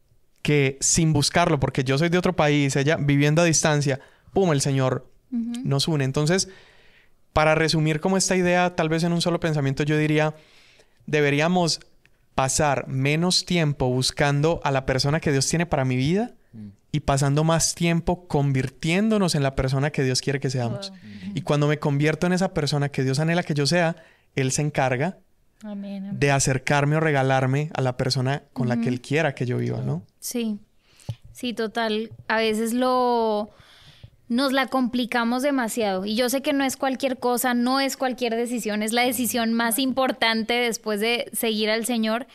Speaker 3: que sin buscarlo, porque yo soy de otro país, ella viviendo a distancia, ¡pum!, el Señor uh-huh. nos une. Entonces, para resumir como esta idea, tal vez en un solo pensamiento, yo diría, deberíamos pasar menos tiempo buscando a la persona que Dios tiene para mi vida uh-huh. y pasando más tiempo convirtiéndonos en la persona que Dios quiere que seamos. Uh-huh. Y cuando me convierto en esa persona que Dios anhela que yo sea, Él se encarga amén, amén. de acercarme o regalarme a la persona con uh-huh. la que Él quiera que yo viva, ¿no?
Speaker 5: Sí, sí, total. A veces lo... nos la complicamos demasiado. Y yo sé que no es cualquier cosa, no es cualquier decisión, es la decisión más importante después de seguir al Señor.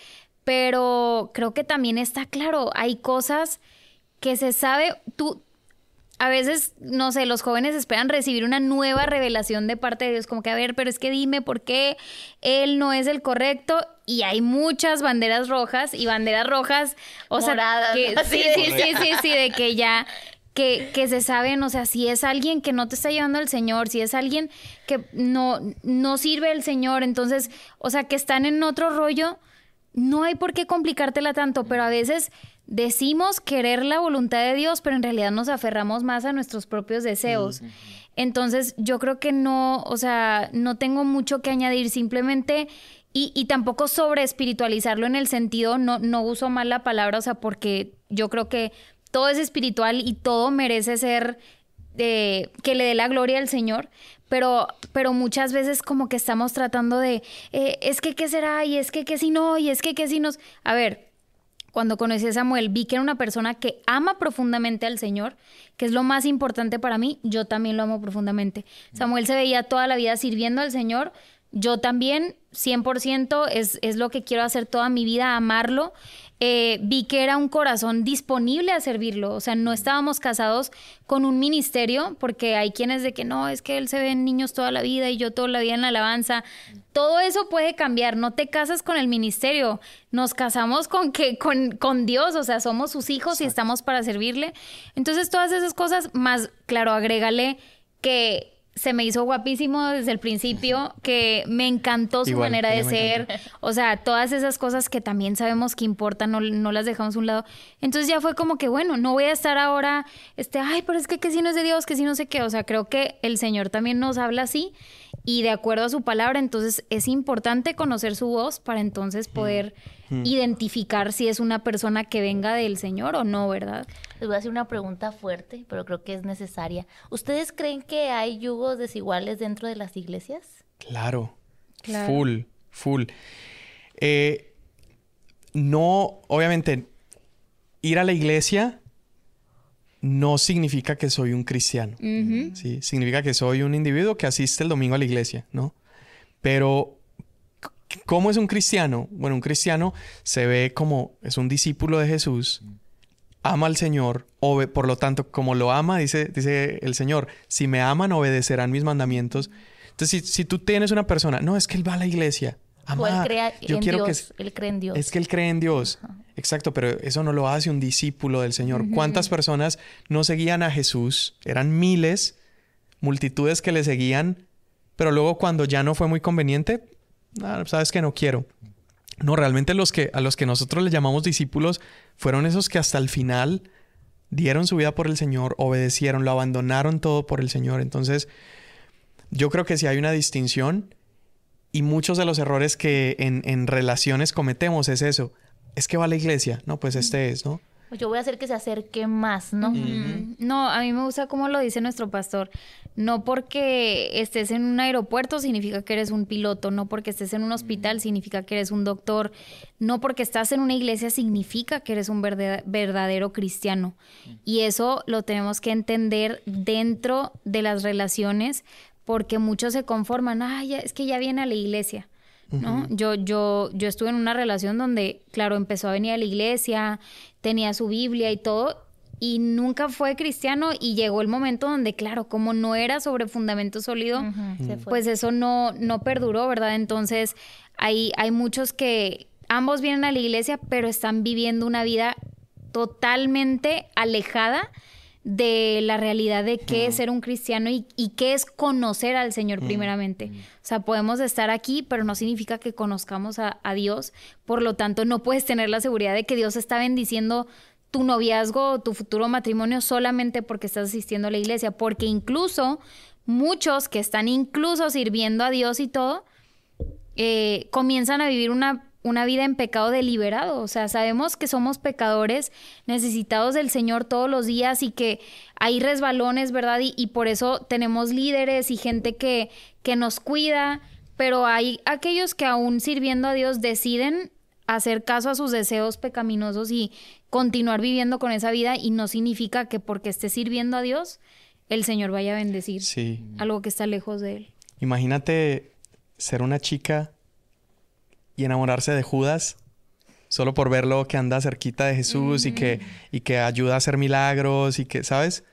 Speaker 5: Pero creo que también está claro, hay cosas que se sabe, tú... A veces, no sé, los jóvenes esperan recibir una nueva revelación de parte de Dios, como que, a ver, pero es que dime por qué Él no es el correcto. Y hay muchas banderas rojas y banderas rojas, o
Speaker 4: moradas,
Speaker 5: sea, que,
Speaker 4: ¿no?
Speaker 5: sí, sí, sí, sí, sí, de que ya, que, que se saben, o sea, si es alguien que no te está llevando al Señor, si es alguien que no, no sirve al Señor, entonces, o sea, que están en otro rollo, no hay por qué complicártela tanto, pero a veces... decimos querer la voluntad de Dios, pero en realidad nos aferramos más a nuestros propios deseos. Uh-huh. Entonces, yo creo que no, o sea, no tengo mucho que añadir, simplemente, y, y tampoco sobre espiritualizarlo en el sentido, no, no uso mal la palabra, o sea, porque yo creo que todo es espiritual y todo merece ser, eh, que le dé la gloria al Señor, pero, pero muchas veces como que estamos tratando de, eh, es que qué será, y es que qué si no, y es que qué si nos... A ver... Cuando conocí a Samuel, vi que era una persona que ama profundamente al Señor, que es lo más importante para mí. Yo también lo amo profundamente. Samuel se veía toda la vida sirviendo al Señor. Yo también, cien por ciento, es, es lo que quiero hacer toda mi vida, amarlo. Eh, vi que era un corazón disponible a servirlo. O sea, no estábamos casados con un ministerio, porque hay quienes de que no, es que él se ve en niños toda la vida y yo toda la vida en la alabanza. Todo eso puede cambiar. No te casas con el ministerio. Nos casamos con, que, con, con Dios. O sea, somos sus hijos Exacto. y estamos para servirle. Entonces, todas esas cosas, más, claro, agrégale que... se me hizo guapísimo desde el principio, que me encantó su Igual, manera de ser. O sea, todas esas cosas que también sabemos que importan, no, no las dejamos a un lado. Entonces ya fue como que, bueno, no voy a estar ahora, este, ay, pero es que, que si no es de Dios, que si no sé qué. O sea, creo que el Señor también nos habla así y de acuerdo a su palabra. Entonces es importante conocer su voz para entonces poder mm. identificar si es una persona que venga del Señor o no, ¿verdad?
Speaker 4: Les voy a hacer una pregunta fuerte, pero creo que es necesaria. ¿Ustedes creen que hay yugos desiguales dentro de las iglesias?
Speaker 3: Claro.
Speaker 5: claro.
Speaker 3: Full, full. Eh, no, obviamente, ir a la iglesia no significa que soy un cristiano. Uh-huh. ¿Sí? Significa que soy un individuo que asiste el domingo a la iglesia, ¿no? Pero, ¿cómo es un cristiano? Bueno, un cristiano se ve como es un discípulo de Jesús, ama al Señor, obe- por lo tanto, como lo ama, dice, dice el Señor, si me aman, obedecerán mis mandamientos. Entonces, si, si tú tienes una persona, no, es que él va a la iglesia. Amá,
Speaker 4: o él, crea
Speaker 3: yo
Speaker 4: en
Speaker 3: quiero
Speaker 4: Dios,
Speaker 3: que
Speaker 4: él cree en Dios.
Speaker 3: Es que él cree en Dios. Uh-huh. Exacto, pero eso no lo hace un discípulo del Señor. Uh-huh. ¿Cuántas personas no seguían a Jesús? Eran miles, multitudes que le seguían, pero luego cuando ya no fue muy conveniente, ah, sabes que no quiero. No, realmente los que, a los que nosotros les llamamos discípulos fueron esos que hasta el final dieron su vida por el Señor, obedecieron, lo abandonaron todo por el Señor. Entonces, yo creo que sí hay una distinción y muchos de los errores que en, en relaciones cometemos es eso. Es que va a la iglesia. No, pues este es, ¿no?
Speaker 4: yo voy a hacer que se acerque más, ¿no?
Speaker 5: Uh-huh. No, a mí me gusta cómo lo dice nuestro pastor. No porque estés en un aeropuerto significa que eres un piloto, no porque estés en un hospital significa que eres un doctor, no porque estás en una iglesia significa que eres un verdad- verdadero cristiano. Y eso lo tenemos que entender dentro de las relaciones, porque muchos se conforman, ah, ya, es que ya viene a la iglesia, ¿no? Uh-huh. Yo, yo, yo estuve en una relación donde, claro, empezó a venir a la iglesia, tenía su Biblia y todo, y nunca fue cristiano, y llegó el momento donde, claro, como no era sobre fundamento sólido, uh-huh, uh-huh. pues eso no, no perduró, ¿verdad? Entonces, hay, hay muchos que ambos vienen a la iglesia, pero están viviendo una vida totalmente alejada de la realidad de qué uh-huh. es ser un cristiano y, y qué es conocer al Señor uh-huh. primeramente. O sea, podemos estar aquí, pero no significa que conozcamos a, a Dios. Por lo tanto, no puedes tener la seguridad de que Dios está bendiciendo tu noviazgo o tu futuro matrimonio solamente porque estás asistiendo a la iglesia. Porque incluso muchos que están incluso sirviendo a Dios y todo, eh, comienzan a vivir una, una vida en pecado deliberado. O sea, sabemos que somos pecadores necesitados del Señor todos los días y que hay resbalones, ¿verdad? Y, y por eso tenemos líderes y gente que, que nos cuida, pero hay aquellos que aún sirviendo a Dios deciden hacer caso a sus deseos pecaminosos y continuar viviendo con esa vida, y no significa que porque esté sirviendo a Dios el Señor vaya a bendecir sí. algo que está lejos de Él.
Speaker 3: Imagínate ser una chica y enamorarse de Judas solo por verlo que anda cerquita de Jesús mm. y, que, y que ayuda a hacer milagros y que, ¿sabes?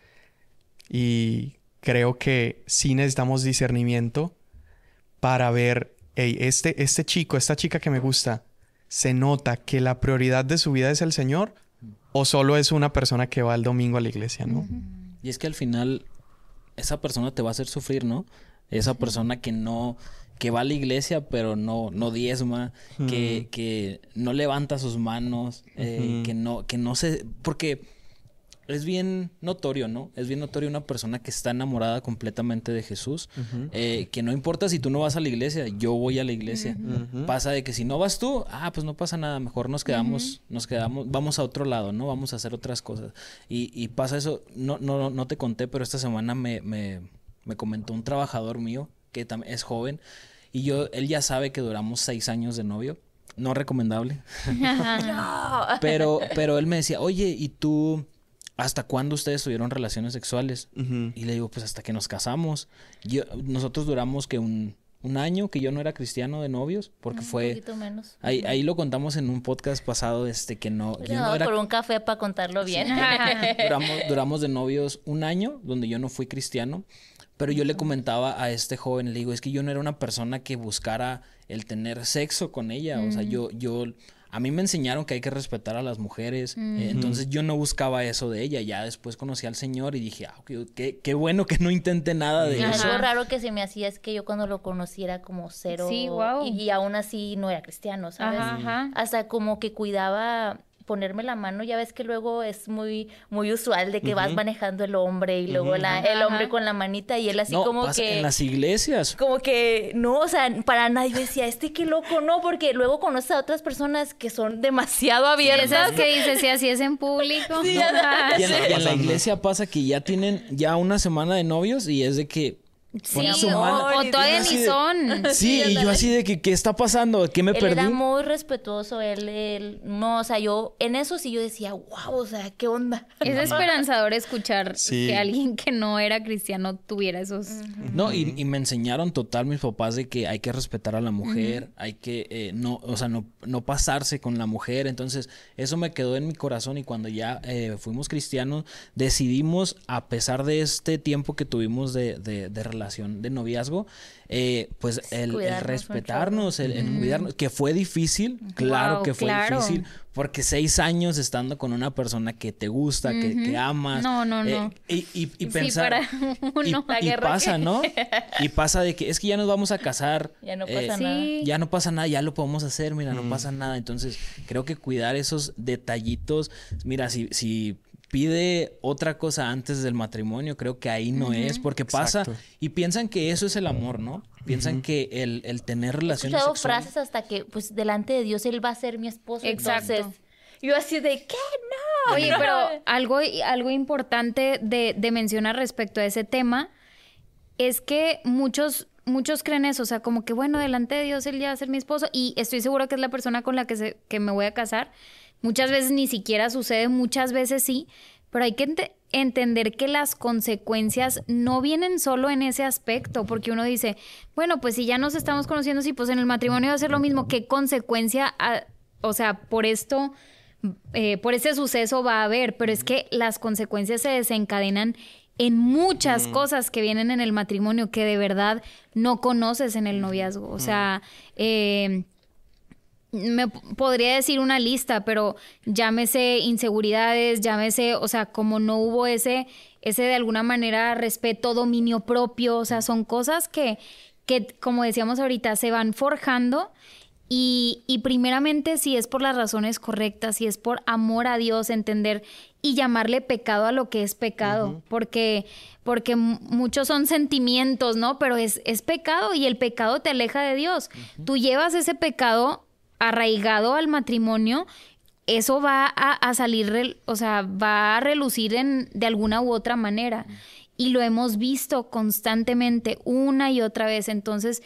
Speaker 3: Y creo que sí necesitamos discernimiento para ver, hey, este, este chico, esta chica que me gusta, ¿se nota que la prioridad de su vida es el Señor o solo es una persona que va el domingo a la iglesia, no?
Speaker 2: Y es que al final esa persona te va a hacer sufrir, ¿no? Esa persona que no, que va a la iglesia pero no, no diezma, uh-huh. que, que no levanta sus manos, eh, uh-huh. que no, que no se, porque es bien notorio, ¿no? Es bien notorio una persona que está enamorada completamente de Jesús, uh-huh. eh, que no importa si tú no vas a la iglesia, yo voy a la iglesia. Uh-huh. Pasa de que si no vas tú, ah, pues no pasa nada, mejor nos quedamos, uh-huh. nos quedamos, vamos a otro lado, ¿no? Vamos a hacer otras cosas. Y, y pasa eso, no, no, no te conté, pero esta semana me, me, me comentó un trabajador mío, que también es joven, y yo, él ya sabe que duramos seis años de novio, no recomendable. No. pero, pero él me decía, oye, ¿y tú hasta cuándo ustedes tuvieron relaciones sexuales? Uh-huh. Y le digo, pues hasta que nos casamos. Yo, nosotros duramos que un, un año que yo no era cristiano de novios, porque un fue... Un
Speaker 4: poquito menos.
Speaker 2: Ahí, ahí lo contamos en un podcast pasado, este, que no...
Speaker 4: Pues
Speaker 2: yo
Speaker 4: no,
Speaker 2: no era...
Speaker 4: por un café para contarlo bien.
Speaker 2: Sí, duramos, duramos de novios un año, donde yo no fui cristiano, pero yo le comentaba a este joven, le digo, es que yo no era una persona que buscara el tener sexo con ella, uh-huh. o sea, yo... yo a mí me enseñaron que hay que respetar a las mujeres, uh-huh. eh, entonces yo no buscaba eso de ella. Ya después conocí al Señor y dije, ah, qué, qué, qué bueno que no intenté nada de
Speaker 4: Ajá.
Speaker 2: eso.
Speaker 4: Algo raro que se me hacía es que yo cuando lo conocí era como cero,
Speaker 5: sí, wow.
Speaker 4: y, y aún así no era cristiano, ¿sabes?
Speaker 5: Ajá, ajá.
Speaker 4: Hasta como que cuidaba ponerme la mano, ya ves que luego es muy muy usual de que uh-huh. vas manejando el hombre y luego uh-huh. la, el hombre Ajá. con la manita y él así
Speaker 2: no,
Speaker 4: como
Speaker 2: pasa
Speaker 4: que...
Speaker 2: en las iglesias.
Speaker 4: Como que, no, o sea, para nadie decía, este qué loco, no, porque luego conoces a otras personas que son demasiado abiertas.
Speaker 5: Sí, esas que dices, si así es en público.
Speaker 2: Sí, y, en la, y en la iglesia pasa que ya tienen ya una semana de novios y es de que...
Speaker 5: Sí, o, o todavía ni son.
Speaker 2: Sí, y yo así de que, ¿qué está pasando? ¿Qué me
Speaker 4: él
Speaker 2: perdí?
Speaker 4: Él era muy respetuoso, él, él, no, o sea, yo, en eso sí yo decía, wow, o sea, ¿qué onda?
Speaker 5: Es esperanzador escuchar sí. que alguien que no era cristiano tuviera esos...
Speaker 2: Uh-huh. No, y, y me enseñaron total mis papás de que hay que respetar a la mujer, uh-huh. hay que, eh, no, o sea, no, no pasarse con la mujer, entonces eso me quedó en mi corazón y cuando ya eh, fuimos cristianos, decidimos, a pesar de este tiempo que tuvimos de, de, de relación de noviazgo, eh, pues el, el respetarnos, el, el cuidarnos, que fue difícil, claro wow, que fue claro. difícil, porque seis años estando con una persona que te gusta, uh-huh. que, que amas.
Speaker 5: No, no, no.
Speaker 2: Eh, y, y, y pensar...
Speaker 5: Sí, para uno.
Speaker 2: Y, y pasa, que... ¿no? Y pasa de que es que ya nos vamos a casar.
Speaker 4: Ya no pasa
Speaker 2: eh,
Speaker 4: nada.
Speaker 5: Sí.
Speaker 2: Ya no pasa nada, ya lo podemos hacer, mira, uh-huh. no pasa nada. Entonces, creo que cuidar esos detallitos, mira, si... si pide otra cosa antes del matrimonio, creo que ahí no uh-huh. es, porque pasa Exacto. y piensan que eso es el amor, ¿no? Piensan uh-huh. que el, el tener relaciones
Speaker 4: He escuchado
Speaker 2: sexuales...
Speaker 4: frases hasta que, pues, delante de Dios él va a ser mi esposo.
Speaker 5: Exacto.
Speaker 4: Entonces, Yo así de, ¿qué? No.
Speaker 5: Oye,
Speaker 4: no.
Speaker 5: pero algo, algo importante de, de mencionar respecto a ese tema es que muchos, muchos creen eso. O sea, como que, bueno, delante de Dios él ya va a ser mi esposo y estoy segura que es la persona con la que, se, que me voy a casar. Muchas veces ni siquiera sucede, muchas veces sí. Pero hay que ent- entender que las consecuencias no vienen solo en ese aspecto, porque uno dice, bueno, pues si ya nos estamos conociendo, sí, pues en el matrimonio va a ser lo mismo. ¿Qué consecuencia, a, o sea, por esto, eh, por ese suceso va a haber? Pero es que las consecuencias se desencadenan en muchas mm. cosas que vienen en el matrimonio que de verdad no conoces en el noviazgo. O sea, eh... me podría decir una lista, pero llámese inseguridades, llámese, o sea, como no hubo ese, ese de alguna manera respeto, dominio propio, o sea, son cosas que, que como decíamos ahorita, se van forjando y, y primeramente si es por las razones correctas, si es por amor a Dios, entender y llamarle pecado a lo que es pecado, uh-huh. porque, porque muchos son sentimientos, ¿no? Pero es, es pecado y el pecado te aleja de Dios. Uh-huh. Tú llevas ese pecado arraigado al matrimonio, eso va a, a salir, o sea, va a relucir en, de alguna u otra manera. Mm. Y lo hemos visto constantemente, una y otra vez. Entonces,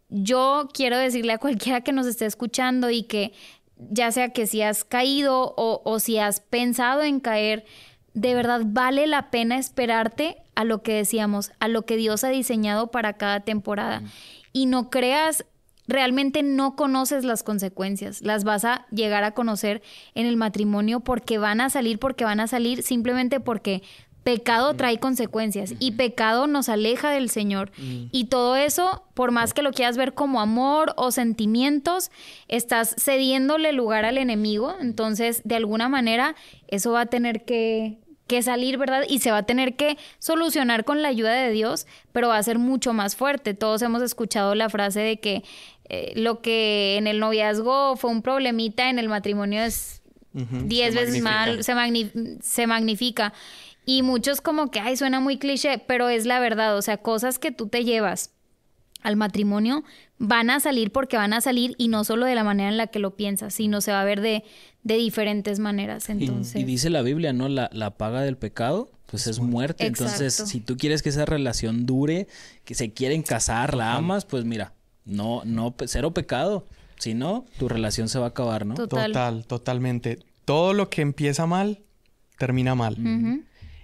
Speaker 5: yo quiero decirle a cualquiera que nos esté escuchando y que ya sea que si has caído o, o si has pensado en caer, de verdad vale la pena esperarte a lo que decíamos, a lo que Dios ha diseñado para cada temporada. Mm. Y no creas... Realmente no conoces las consecuencias, las vas a llegar a conocer en el matrimonio porque van a salir, porque van a salir simplemente porque pecado trae consecuencias y pecado nos aleja del Señor. Mm. Y todo eso, por más que lo quieras ver como amor o sentimientos, estás cediéndole lugar al enemigo, entonces de alguna manera eso va a tener que... que salir, ¿verdad? Y se va a tener que solucionar con la ayuda de Dios, pero va a ser mucho más fuerte. Todos hemos escuchado la frase de que eh, lo que en el noviazgo fue un problemita, en el matrimonio es diez uh-huh, veces mal, se, magni- se magnifica. Y muchos como que, ay, suena muy cliché, pero es la verdad. O sea, cosas que tú te llevas al matrimonio van a salir porque van a salir y no solo de la manera en la que lo piensas, sino se va a ver de, de diferentes maneras. Entonces...
Speaker 2: Y, y dice la Biblia, ¿no? La, la paga del pecado, pues es muerte. Exacto. Entonces, si tú quieres que esa relación dure, que se quieren casar, la amas, pues mira, no, no, cero pecado. Si no, tu relación se va a acabar, ¿no?
Speaker 3: Total, Total totalmente. Todo lo que empieza mal, termina mal. Uh-huh.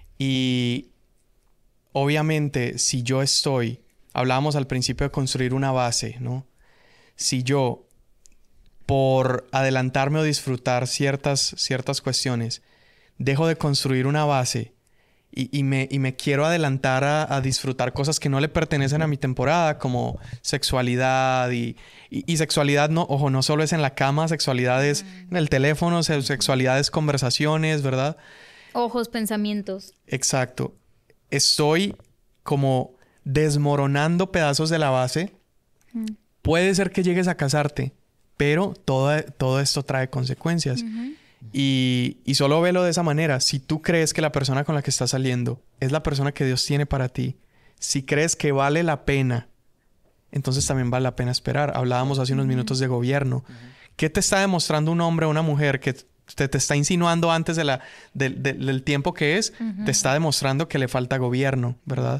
Speaker 3: Y obviamente, si yo estoy... Hablábamos al principio de construir una base, ¿no? Si yo, por adelantarme o disfrutar ciertas, ciertas cuestiones, dejo de construir una base y, y, me, y me quiero adelantar a, a disfrutar cosas que no le pertenecen a mi temporada, como sexualidad y, y, y sexualidad, no, ojo, no solo es en la cama, sexualidad es mm. en el teléfono, sexualidad es conversaciones, ¿verdad?
Speaker 5: Ojos, pensamientos.
Speaker 3: Exacto. Estoy como... desmoronando pedazos de la base. Mm. Puede ser que llegues a casarte, pero todo, todo esto trae consecuencias. Uh-huh. Y, y solo velo de esa manera. Si tú crees que la persona con la que estás saliendo es la persona que Dios tiene para ti, si crees que vale la pena, entonces también vale la pena esperar. Hablábamos hace unos uh-huh. minutos de gobierno. Uh-huh. ¿Qué te está demostrando un hombre o una mujer que te, te está insinuando antes de la, de, de, del tiempo que es? Uh-huh. Te está demostrando que le falta gobierno, ¿verdad?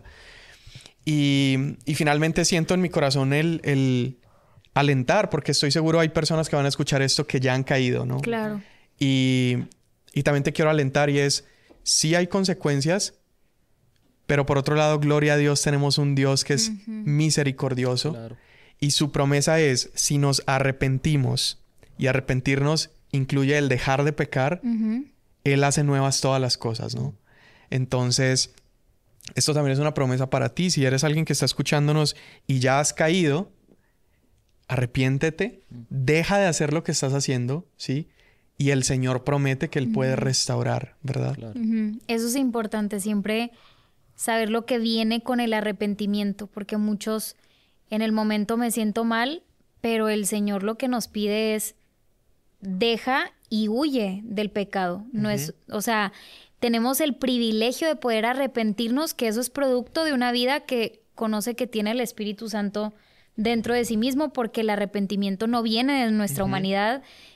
Speaker 3: Y, y finalmente siento en mi corazón el, el alentar, porque estoy seguro hay personas que van a escuchar esto que ya han caído, ¿no?
Speaker 5: Claro.
Speaker 3: Y, y también te quiero alentar y es, sí hay consecuencias, pero por otro lado, gloria a Dios, tenemos un Dios que es uh-huh. misericordioso. Claro. Y su promesa es, si nos arrepentimos, y arrepentirnos incluye el dejar de pecar, uh-huh. Él hace nuevas todas las cosas, ¿no? Entonces... esto también es una promesa para ti. Si eres alguien que está escuchándonos y ya has caído, arrepiéntete, deja de hacer lo que estás haciendo, ¿sí? Y el Señor promete que Él puede uh-huh. restaurar, ¿verdad?
Speaker 5: Claro. Uh-huh. Eso es importante, siempre saber lo que viene con el arrepentimiento, porque muchos en el momento me siento mal, pero el Señor lo que nos pide es deja y huye del pecado. No uh-huh. es, o sea... tenemos el privilegio de poder arrepentirnos, que eso es producto de una vida que conoce que tiene el Espíritu Santo dentro de sí mismo, porque el arrepentimiento no viene de nuestra uh-huh. humanidad,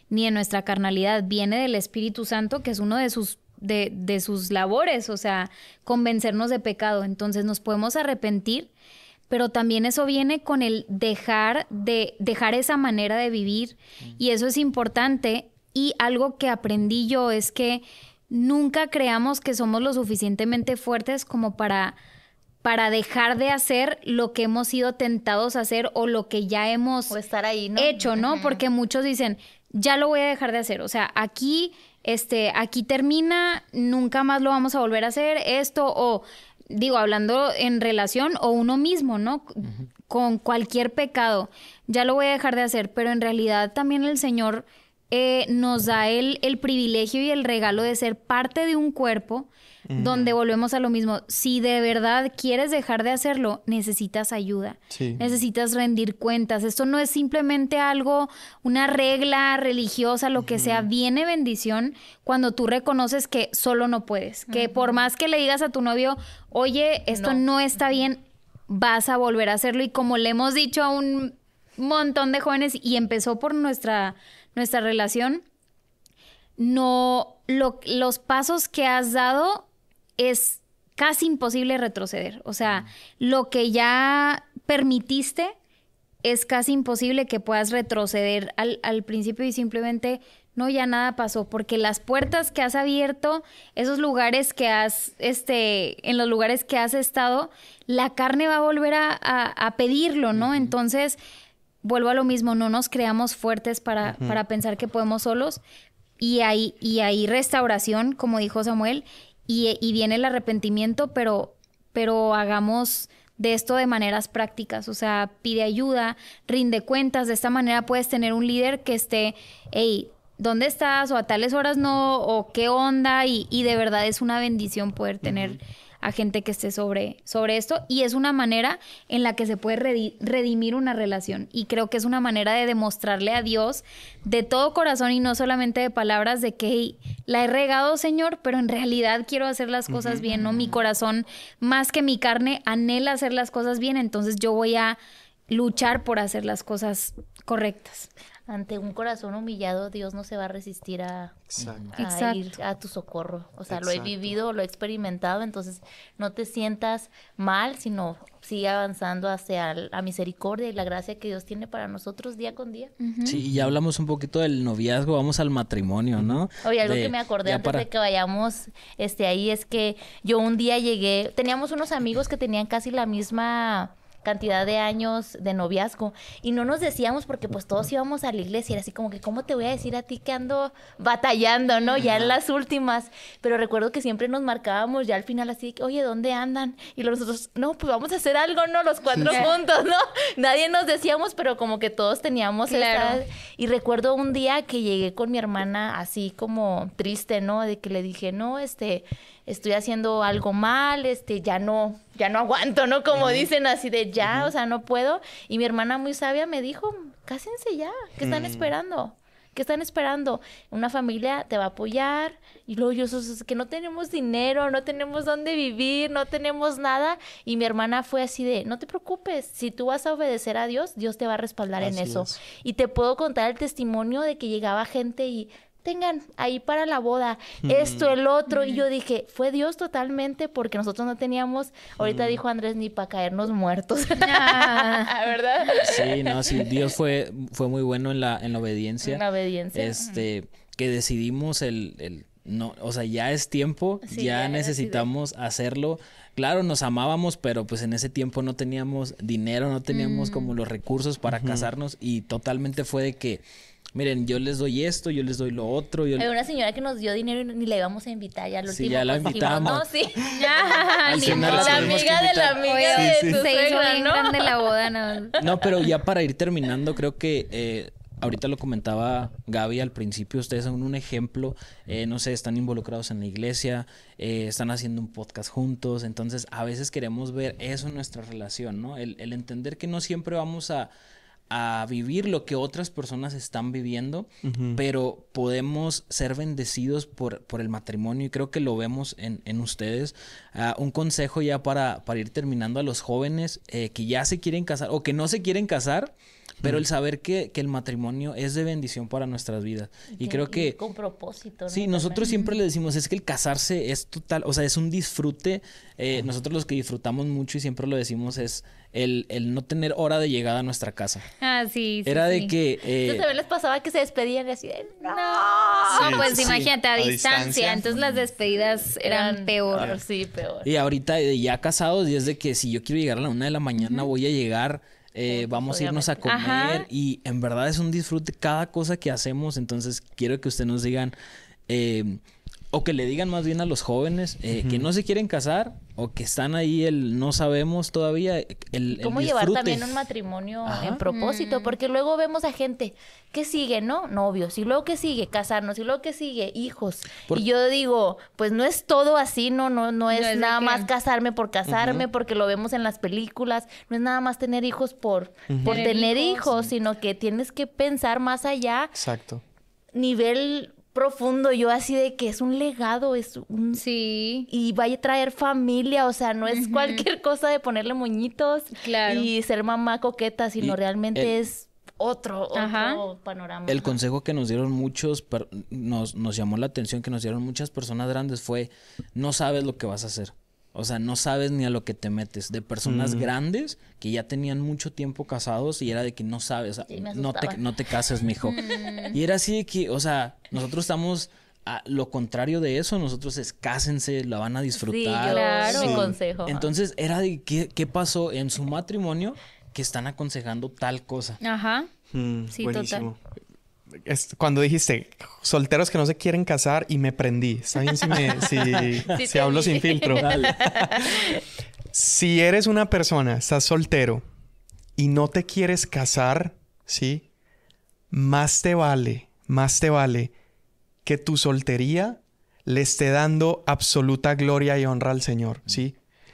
Speaker 5: ni de nuestra carnalidad, viene del Espíritu Santo, que es uno de sus, de, de sus labores, o sea, convencernos de pecado. Entonces nos podemos arrepentir, pero también eso viene con el dejar, de, dejar esa manera de vivir, y eso es importante. Y algo que aprendí yo es que nunca creamos que somos lo suficientemente fuertes como para, para dejar de hacer lo que hemos sido tentados a hacer o lo que ya hemos
Speaker 4: o estar ahí, ¿no?
Speaker 5: hecho, ¿no?
Speaker 4: Uh-huh.
Speaker 5: Porque muchos dicen, ya lo voy a dejar de hacer. O sea, aquí, este, aquí termina, nunca más lo vamos a volver a hacer, esto, o digo, hablando en relación o uno mismo, ¿no? Uh-huh. Con cualquier pecado, ya lo voy a dejar de hacer, pero en realidad también el Señor Eh, nos da el, el privilegio y el regalo de ser parte de un cuerpo, uh-huh, donde volvemos a lo mismo. Si de verdad quieres dejar de hacerlo, necesitas ayuda. Sí. Necesitas rendir cuentas. Esto no es simplemente algo, una regla religiosa, lo que uh-huh. sea. Viene bendición cuando tú reconoces que solo no puedes. Uh-huh. Que por más que le digas a tu novio, oye, esto no, no está bien, vas a volver a hacerlo. Y como le hemos dicho a un montón de jóvenes, y empezó por nuestra... nuestra relación, no, lo, los pasos que has dado es casi imposible retroceder. O sea, lo que ya permitiste es casi imposible que puedas retroceder al, al principio y simplemente no, ya nada pasó, porque las puertas que has abierto, esos lugares que has, este, en los lugares que has estado, la carne va a volver a, a, a pedirlo, ¿no? Uh-huh. Entonces, vuelvo a lo mismo, no nos creamos fuertes para, uh-huh. para pensar que podemos solos, y hay, y hay restauración, como dijo Samuel, y, y viene el arrepentimiento, pero, pero hagamos de esto de maneras prácticas. O sea, pide ayuda, rinde cuentas. De esta manera puedes tener un líder que esté, hey, ¿dónde estás? O a tales horas no, o qué onda, y, y de verdad es una bendición poder tener uh-huh. a gente que esté sobre, sobre esto, y es una manera en la que se puede redi- redimir una relación, y creo que es una manera de demostrarle a Dios de todo corazón y no solamente de palabras de que hey, la he regado, Señor, pero en realidad quiero hacer las cosas uh-huh. bien, ¿no? Mi corazón, más que mi carne, anhela hacer las cosas bien, entonces yo voy a luchar por hacer las cosas correctas.
Speaker 4: Ante un corazón humillado, Dios no se va a resistir a, a ir a tu socorro. O sea, Exacto. lo he vivido, lo he experimentado, entonces no te sientas mal, sino sigue avanzando hacia la misericordia y la gracia que Dios tiene para nosotros día con día.
Speaker 2: Uh-huh. Sí, y ya hablamos un poquito del noviazgo, vamos al matrimonio, ¿no?
Speaker 4: Oye, algo
Speaker 2: de,
Speaker 4: que me acordé antes
Speaker 2: para...
Speaker 4: de que vayamos este, ahí es que yo un día llegué, teníamos unos amigos que tenían casi la misma cantidad de años de noviazgo y no nos decíamos porque pues todos íbamos a la iglesia y era así como que ¿cómo te voy a decir a ti que ando batallando, no? Ya en las últimas, pero recuerdo que siempre nos marcábamos ya al final así, oye, ¿dónde andan? Y nosotros, no, pues vamos a hacer algo, ¿no? Los cuatro sí. juntos, ¿no? Nadie nos decíamos, pero como que todos teníamos
Speaker 5: claro.
Speaker 4: esa... Y recuerdo un día que llegué con mi hermana así como triste, ¿no? De que le dije, no, este... estoy haciendo algo mal, este, ya no, ya no aguanto, ¿no? Como uh-huh. dicen así de ya, uh-huh. o sea, no puedo. Y mi hermana muy sabia me dijo, cásense ya, ¿qué están uh-huh. esperando? ¿Qué están esperando? Una familia te va a apoyar. Y luego yo, es que no tenemos dinero, no tenemos dónde vivir, no tenemos nada. Y mi hermana fue así de, no te preocupes, si tú vas a obedecer a Dios, Dios te va a respaldar así en eso. Es. Y te puedo contar el testimonio de que llegaba gente y... tengan ahí para la boda, mm. esto, el otro, mm. y yo dije, fue Dios totalmente, porque nosotros no teníamos, ahorita mm. dijo Andrés, ni para caernos muertos, ah. ¿verdad?
Speaker 2: Sí, no, sí, Dios fue, fue muy bueno en la, en la obediencia.
Speaker 4: En la obediencia.
Speaker 2: Este, mm. que decidimos el, el, no, o sea, ya es tiempo, sí, ya, ya necesitamos decidí. hacerlo. Claro, nos amábamos, pero pues en ese tiempo no teníamos dinero, no teníamos mm. como los recursos para uh-huh. casarnos, y totalmente fue de que, miren, yo les doy esto, yo les doy lo otro. Yo...
Speaker 4: Hay una señora que nos dio dinero y ni la íbamos a invitar ya al
Speaker 2: sí,
Speaker 4: último.
Speaker 2: ya la invitamos.
Speaker 4: No, sí.
Speaker 5: Ya,
Speaker 2: al
Speaker 5: ni
Speaker 2: final
Speaker 5: la
Speaker 4: amiga de la amiga
Speaker 5: Oye,
Speaker 4: de
Speaker 5: sí,
Speaker 4: tu
Speaker 5: sí. Se hizo
Speaker 4: suegra,
Speaker 5: bien
Speaker 4: ¿no?
Speaker 5: grande la boda, ¿no?
Speaker 2: No, pero ya para ir terminando, creo que eh, ahorita lo comentaba Gaby al principio, ustedes son un ejemplo, eh, no sé, están involucrados en la iglesia, eh, están haciendo un podcast juntos, entonces a veces queremos ver eso en nuestra relación, ¿no? El, el entender que no siempre vamos a... a vivir lo que otras personas están viviendo, uh-huh. pero podemos ser bendecidos por, por el matrimonio y creo que lo vemos en, en ustedes. Uh, un consejo ya para, para ir terminando a los jóvenes eh, que ya se quieren casar o que no se quieren casar, pero el saber que, que el matrimonio es de bendición para nuestras vidas. Y, y creo que...
Speaker 4: con propósito, ¿no?
Speaker 2: Sí, nosotros siempre le decimos, es que el casarse es total, o sea, es un disfrute. Eh, nosotros los que disfrutamos mucho y siempre lo decimos es el, el no tener hora de llegada a nuestra casa.
Speaker 5: Ah, sí, sí.
Speaker 2: Era de
Speaker 5: sí.
Speaker 2: que...
Speaker 4: Eh... Entonces también les pasaba que se despedían y así de... ¡No!
Speaker 5: Sí, pues sí, imagínate, a, a distancia.
Speaker 3: distancia.
Speaker 5: Entonces las despedidas eran, eran peor.
Speaker 4: peor. Sí, peor.
Speaker 2: Y ahorita ya casados y es de que si yo quiero llegar a la una de la mañana, uh-huh. voy a llegar... Eh, vamos a irnos a comer. Ajá. Y en verdad es un disfrute cada cosa que hacemos. Entonces quiero que ustedes nos digan eh, o que le digan más bien a los jóvenes eh, uh-huh. que no se quieren casar o que están ahí el no sabemos todavía el,
Speaker 4: cómo
Speaker 2: el
Speaker 4: llevar también un matrimonio Ajá. en propósito, mm. porque luego vemos a gente que sigue, ¿no? Novios, y luego que sigue casarnos, y luego que sigue hijos. Por... Y yo digo, pues no es todo así, no, no, no es, no es nada más casarme por casarme, uh-huh. porque lo vemos en las películas, no es nada más tener hijos por, uh-huh. por tener, tener hijos, hijos sí. sino que tienes que pensar más allá.
Speaker 3: Exacto.
Speaker 4: Nivel profundo, yo así de que es un legado, es un...
Speaker 5: Sí.
Speaker 4: Y vaya a traer familia, o sea, no es uh-huh. cualquier cosa de ponerle moñitos
Speaker 5: claro.
Speaker 4: y ser mamá coqueta, sino y realmente el, es otro, otro panorama.
Speaker 2: El consejo que nos dieron muchos, per, nos, nos llamó la atención, que nos dieron muchas personas grandes fue, no sabes lo que vas a hacer. O sea, no sabes ni a lo que te metes. De personas mm. grandes que ya tenían mucho tiempo casados y era de que no sabes, o sea, sí, no, te, no te cases, mijo. Mm. Y era así de que, o sea, nosotros estamos a lo contrario de eso. Nosotros es cásense, la van a disfrutar.
Speaker 4: Sí, claro.
Speaker 3: Sí.
Speaker 4: Mi consejo.
Speaker 2: Entonces, era de ¿qué, qué pasó en su matrimonio que están aconsejando tal cosa?
Speaker 5: Ajá.
Speaker 3: Mm,
Speaker 5: sí,
Speaker 3: buenísimo.
Speaker 5: total.
Speaker 3: Es cuando dijiste solteros que no se quieren casar y me prendí. ¿Está bien si, me, si, sí si hablo sin filtro? Si eres una persona, estás soltero y no te quieres casar, ¿sí? Más te vale, más te vale que tu soltería le esté dando absoluta gloria y honra al Señor, ¿sí?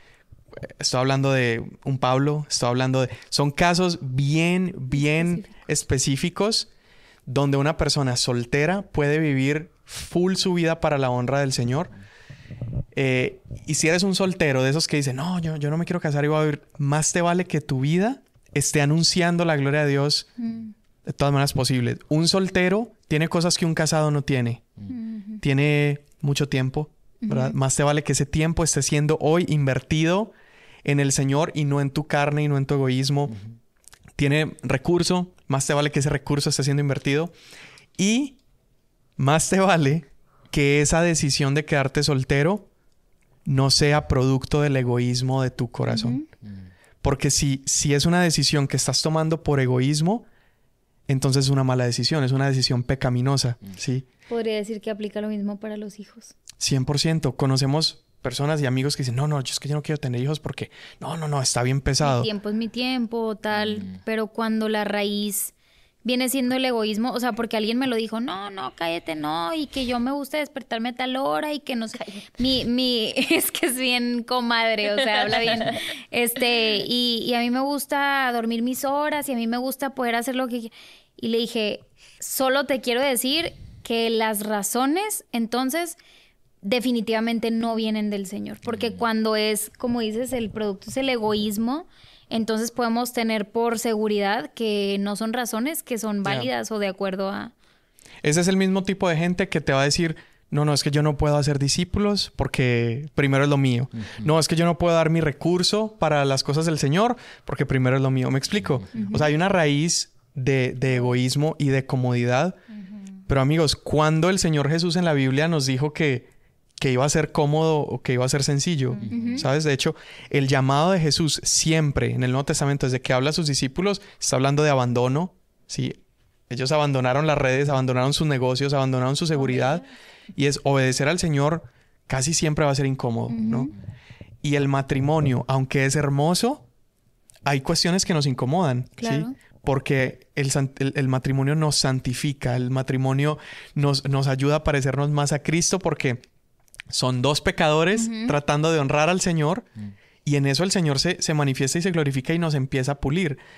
Speaker 3: Estoy hablando de un Pablo, estoy hablando de... Son casos bien, bien específicos donde una persona soltera puede vivir full su vida para la honra del Señor. Eh, y si eres un soltero de esos que dicen, no, yo, yo no me quiero casar y voy a vivir, más te vale que tu vida esté anunciando la gloria de Dios mm. de todas maneras posibles. Un soltero tiene cosas que un casado no tiene. Mm. Tiene mucho tiempo, ¿verdad? Mm. Más te vale que ese tiempo esté siendo hoy invertido en el Señor y no en tu carne y no en tu egoísmo. Mm. Tiene recurso, más te vale que ese recurso esté siendo invertido. Y más te vale que esa decisión de quedarte soltero no sea producto del egoísmo de tu corazón. Uh-huh. Porque si, si es una decisión que estás tomando por egoísmo, entonces es una mala decisión, es una decisión pecaminosa, uh-huh. ¿sí?
Speaker 5: Podría decir que aplica lo mismo para los hijos.
Speaker 3: cien por ciento. Conocemos personas y amigos que dicen, no, no, yo es que yo no quiero tener hijos porque no, no, no, está bien pesado.
Speaker 5: Mi tiempo es mi tiempo, tal. Mm. Pero cuando la raíz viene siendo el egoísmo, o sea, porque alguien me lo dijo, no, no, cállate, no, y que yo me gusta despertarme a tal hora y que no sé. Mi, mi, es que es bien comadre, o sea, habla bien. Este, y, y a mí me gusta dormir mis horas y a mí me gusta poder hacer lo que... Y le dije, solo te quiero decir que las razones, entonces... definitivamente no vienen del Señor. Porque mm. cuando es, como dices, el producto es el egoísmo, entonces podemos tener por seguridad que no son razones que son válidas yeah. o de acuerdo a...
Speaker 3: Ese es el mismo tipo de gente que te va a decir, no, no, es que yo no puedo hacer discípulos porque primero es lo mío. Uh-huh. No, es que yo no puedo dar mi recurso para las cosas del Señor porque primero es lo mío. ¿Me explico? Uh-huh. O sea, hay una raíz de, de egoísmo y de comodidad. Uh-huh. Pero amigos, ¿cuándo el Señor Jesús en la Biblia nos dijo que que iba a ser cómodo o que iba a ser sencillo? Uh-huh. ¿Sabes? De hecho, el llamado de Jesús siempre en el Nuevo Testamento, desde que habla a sus discípulos, está hablando de abandono, ¿sí? Ellos abandonaron las redes, abandonaron sus negocios, abandonaron su seguridad. Okay. Y es obedecer al Señor casi siempre va a ser incómodo, uh-huh. ¿no? Y el matrimonio, aunque es hermoso, hay cuestiones que nos incomodan, claro. ¿sí? Porque el, el, el matrimonio nos santifica, el matrimonio nos, nos ayuda a parecernos más a Cristo porque... son dos pecadores uh-huh. tratando de honrar al Señor uh-huh. y en eso el Señor se, se manifiesta y se glorifica y nos empieza a pulir.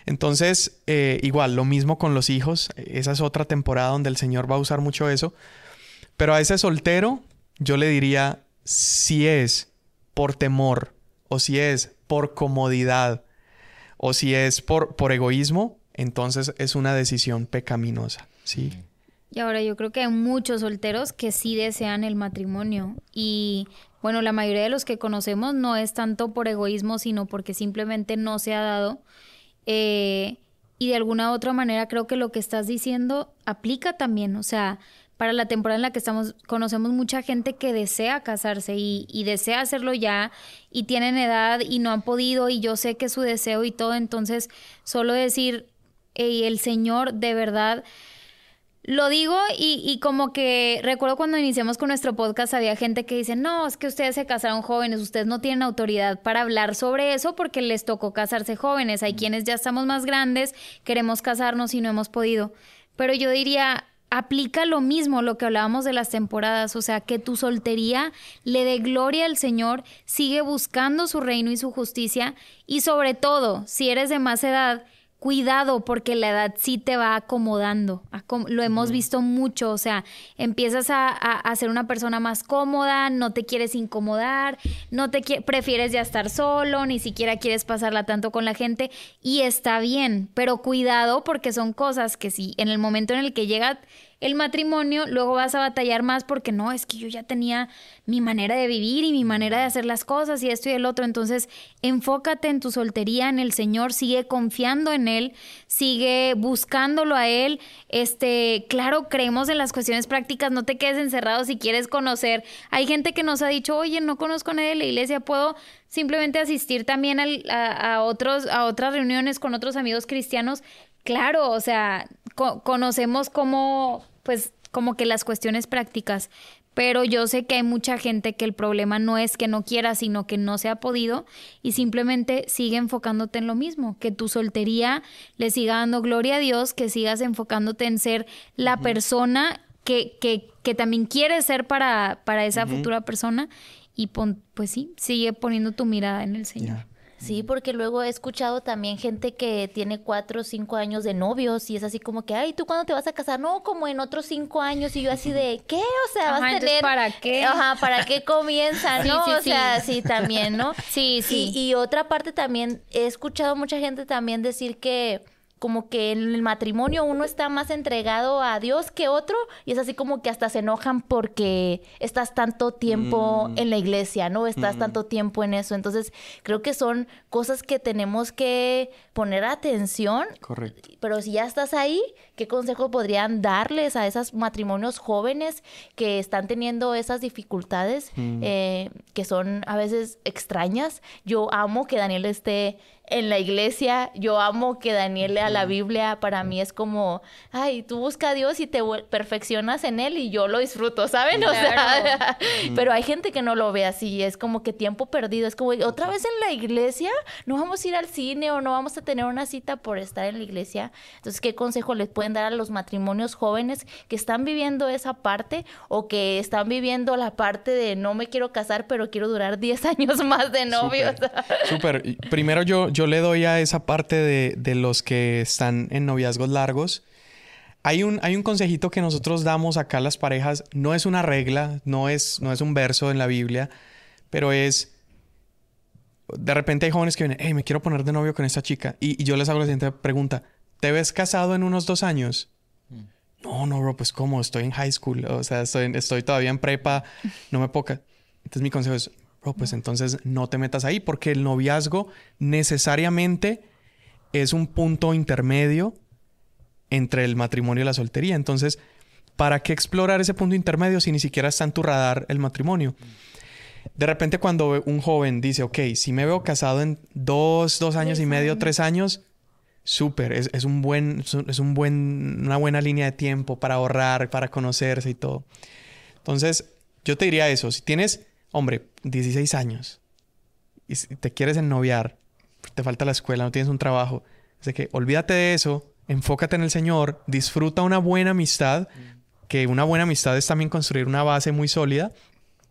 Speaker 3: Entonces, eh, igual, lo mismo con los hijos. Esa es otra temporada donde el Señor va a usar mucho eso. Pero a ese soltero, yo le diría, si es por temor, o si es por comodidad, o si es por, por egoísmo, entonces es una decisión pecaminosa, ¿sí?
Speaker 5: Y ahora yo creo que hay muchos solteros que sí desean el matrimonio. Y bueno, la mayoría de los que conocemos no es tanto por egoísmo, sino porque simplemente no se ha dado. Eh, y de alguna u otra manera creo que lo que estás diciendo aplica también. O sea, para la temporada en la que estamos, conocemos mucha gente que desea casarse y, y desea hacerlo ya y tienen edad y no han podido y yo sé que es su deseo y todo. Entonces, solo decir, hey, el Señor de verdad... Lo digo y, y como que recuerdo cuando iniciamos con nuestro podcast había gente que dice, no, es que ustedes se casaron jóvenes, ustedes no tienen autoridad para hablar sobre eso porque les tocó casarse jóvenes. Hay quienes ya estamos más grandes, queremos casarnos y no hemos podido. Pero yo diría, aplica lo mismo, lo que hablábamos de las temporadas, o sea, que tu soltería le dé gloria al Señor, sigue buscando su reino y su justicia y sobre todo, si eres de más edad, cuidado, porque la edad sí te va acomodando. Acom- lo hemos uh-huh. visto mucho. O sea, empiezas a, a, a ser una persona más cómoda, no te quieres incomodar, no te qui- prefieres ya estar solo, ni siquiera quieres pasarla tanto con la gente. Y está bien, pero cuidado porque son cosas que sí, en el momento en el que llega el matrimonio, luego vas a batallar más porque no, es que yo ya tenía mi manera de vivir y mi manera de hacer las cosas y esto y el otro. Entonces, enfócate en tu soltería, en el Señor, sigue confiando en Él, sigue buscándolo a Él. Este, claro, creemos en las cuestiones prácticas, no te quedes encerrado si quieres conocer. Hay gente que nos ha dicho, oye, no conozco a nadie de la iglesia, puedo simplemente asistir también al, a, a, otros, a otras reuniones con otros amigos cristianos. Claro, o sea, co- conocemos cómo... pues como que las cuestiones prácticas, pero yo sé que hay mucha gente que el problema no es que no quiera, sino que no se ha podido y simplemente sigue enfocándote en lo mismo, que tu soltería le siga dando gloria a Dios, que sigas enfocándote en ser la uh-huh. persona que, que, que también quieres ser para, para esa uh-huh. futura persona y pon, pues sí, sigue poniendo tu mirada en el Señor.
Speaker 3: Yeah.
Speaker 4: Sí, porque luego he escuchado también gente que tiene cuatro o cinco años de novios y es así como que, ay, ¿tú cuándo te vas a casar? No, como en otros cinco años. Y yo así de, ¿qué? O sea, vas
Speaker 5: Ajá,
Speaker 4: a tener...
Speaker 5: ¿para qué?
Speaker 4: Ajá, ¿para qué comienza?
Speaker 5: Sí,
Speaker 4: ¿No?
Speaker 5: sí,
Speaker 4: o sea,
Speaker 5: sí.
Speaker 4: sí, también, ¿no?
Speaker 5: Sí, sí.
Speaker 4: Y, y otra parte también, he escuchado mucha gente también decir que... como que en el matrimonio uno está más entregado a Dios que otro y es así como que hasta se enojan porque estás tanto tiempo mm. en la iglesia, ¿no? Estás mm. tanto tiempo en eso. Entonces, creo que son cosas que tenemos que poner atención.
Speaker 3: Correcto.
Speaker 4: Pero si ya estás ahí, ¿qué consejo podrían darles a esos matrimonios jóvenes que están teniendo esas dificultades mm. eh, que son a veces extrañas? Yo amo que Daniel esté en la iglesia, yo amo que Daniel lea la Biblia, para mí es como, ay, tú busca a Dios y te perfeccionas en Él y yo lo disfruto, ¿saben? Claro. O sea, pero hay gente que no lo ve así, es como que tiempo perdido, es como, otra vez en la iglesia, no vamos a ir al cine o no vamos a tener una cita por estar en la iglesia. Entonces, ¿qué consejo les pueden dar a los matrimonios jóvenes que están viviendo esa parte o que están viviendo la parte de no me quiero casar, pero quiero durar diez años más de novios?
Speaker 3: Súper. Súper. Primero yo, yo le doy a esa parte de, de los que están en noviazgos largos. Hay un, hay un consejito que nosotros damos acá a las parejas. No es una regla, no es, no es un verso en la Biblia, pero es... De repente hay jóvenes que vienen, hey, me quiero poner de novio con esta chica. Y, y yo les hago la siguiente pregunta. ¿Te ves casado en unos dos años? Mm. No, no, bro, pues ¿cómo? Estoy en high school. O sea, estoy, estoy todavía en prepa. No me puedo... Entonces mi consejo es... Bro, pues entonces no te metas ahí porque el noviazgo necesariamente es un punto intermedio entre el matrimonio y la soltería. Entonces, ¿para qué explorar ese punto intermedio si ni siquiera está en tu radar el matrimonio? De repente cuando un joven dice, ok, si me veo casado en dos, dos años y medio, tres años, súper, es, es un buen, es un buen, una buena línea de tiempo para ahorrar, para conocerse y todo. Entonces, yo te diría eso, si tienes... Hombre, dieciséis años y te quieres ennoviar, te falta la escuela, no tienes un trabajo. Así que olvídate de eso, enfócate en el Señor, disfruta una buena amistad, mm. que una buena amistad es también construir una base muy sólida.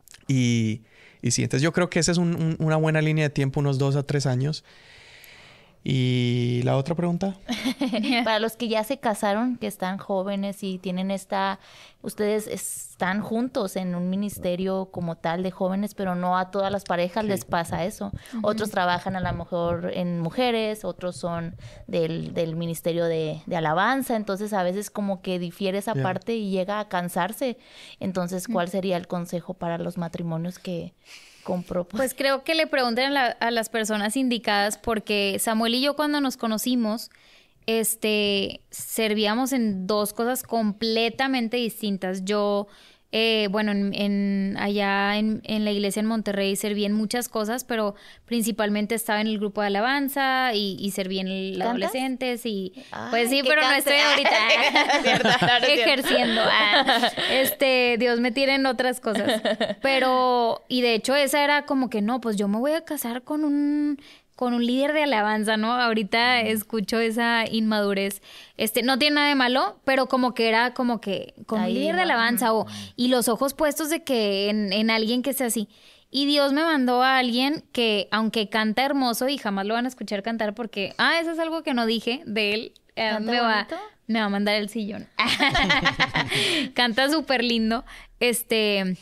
Speaker 3: Y, y sí, entonces yo creo que esa es un, un, una buena línea de tiempo, unos dos a tres años. ¿Y la otra pregunta?
Speaker 4: Para los que ya se casaron, que están jóvenes y tienen esta... Ustedes están juntos en un ministerio como tal de jóvenes, pero no a todas las parejas sí. les pasa eso. Uh-huh. Otros trabajan a lo mejor en mujeres, otros son del, del ministerio de, de alabanza. Entonces, a veces como que difiere esa yeah. parte y llega a cansarse. Entonces, ¿cuál sería el consejo para los matrimonios que... Compró, pues.
Speaker 5: pues creo que le pregunten a, la, a las personas indicadas, porque Samuel y yo cuando nos conocimos, este, servíamos en dos cosas completamente distintas. Yo, eh, bueno, en, en allá en, en la iglesia en Monterrey serví en muchas cosas, pero principalmente estaba en el grupo de alabanza y, y serví en el adolescentes y
Speaker 4: Ay,
Speaker 5: pues sí, pero
Speaker 4: cáncer.
Speaker 5: no estoy ahorita ejerciendo. Ah, este, Dios me tira en otras cosas. Pero, y de hecho esa era como que no, pues yo me voy a casar con un... con un líder de alabanza, ¿no? Ahorita escucho esa inmadurez. Este, no tiene nada de malo, pero como que era como que con Ahí, un líder de alabanza o y los ojos puestos de que en, en alguien que sea así. Y Dios me mandó a alguien que, aunque canta hermoso y jamás lo van a escuchar cantar porque, ah, eso es algo que no dije de él. Eh, me va, me va a mandar el sillón. Canta súper lindo. Este,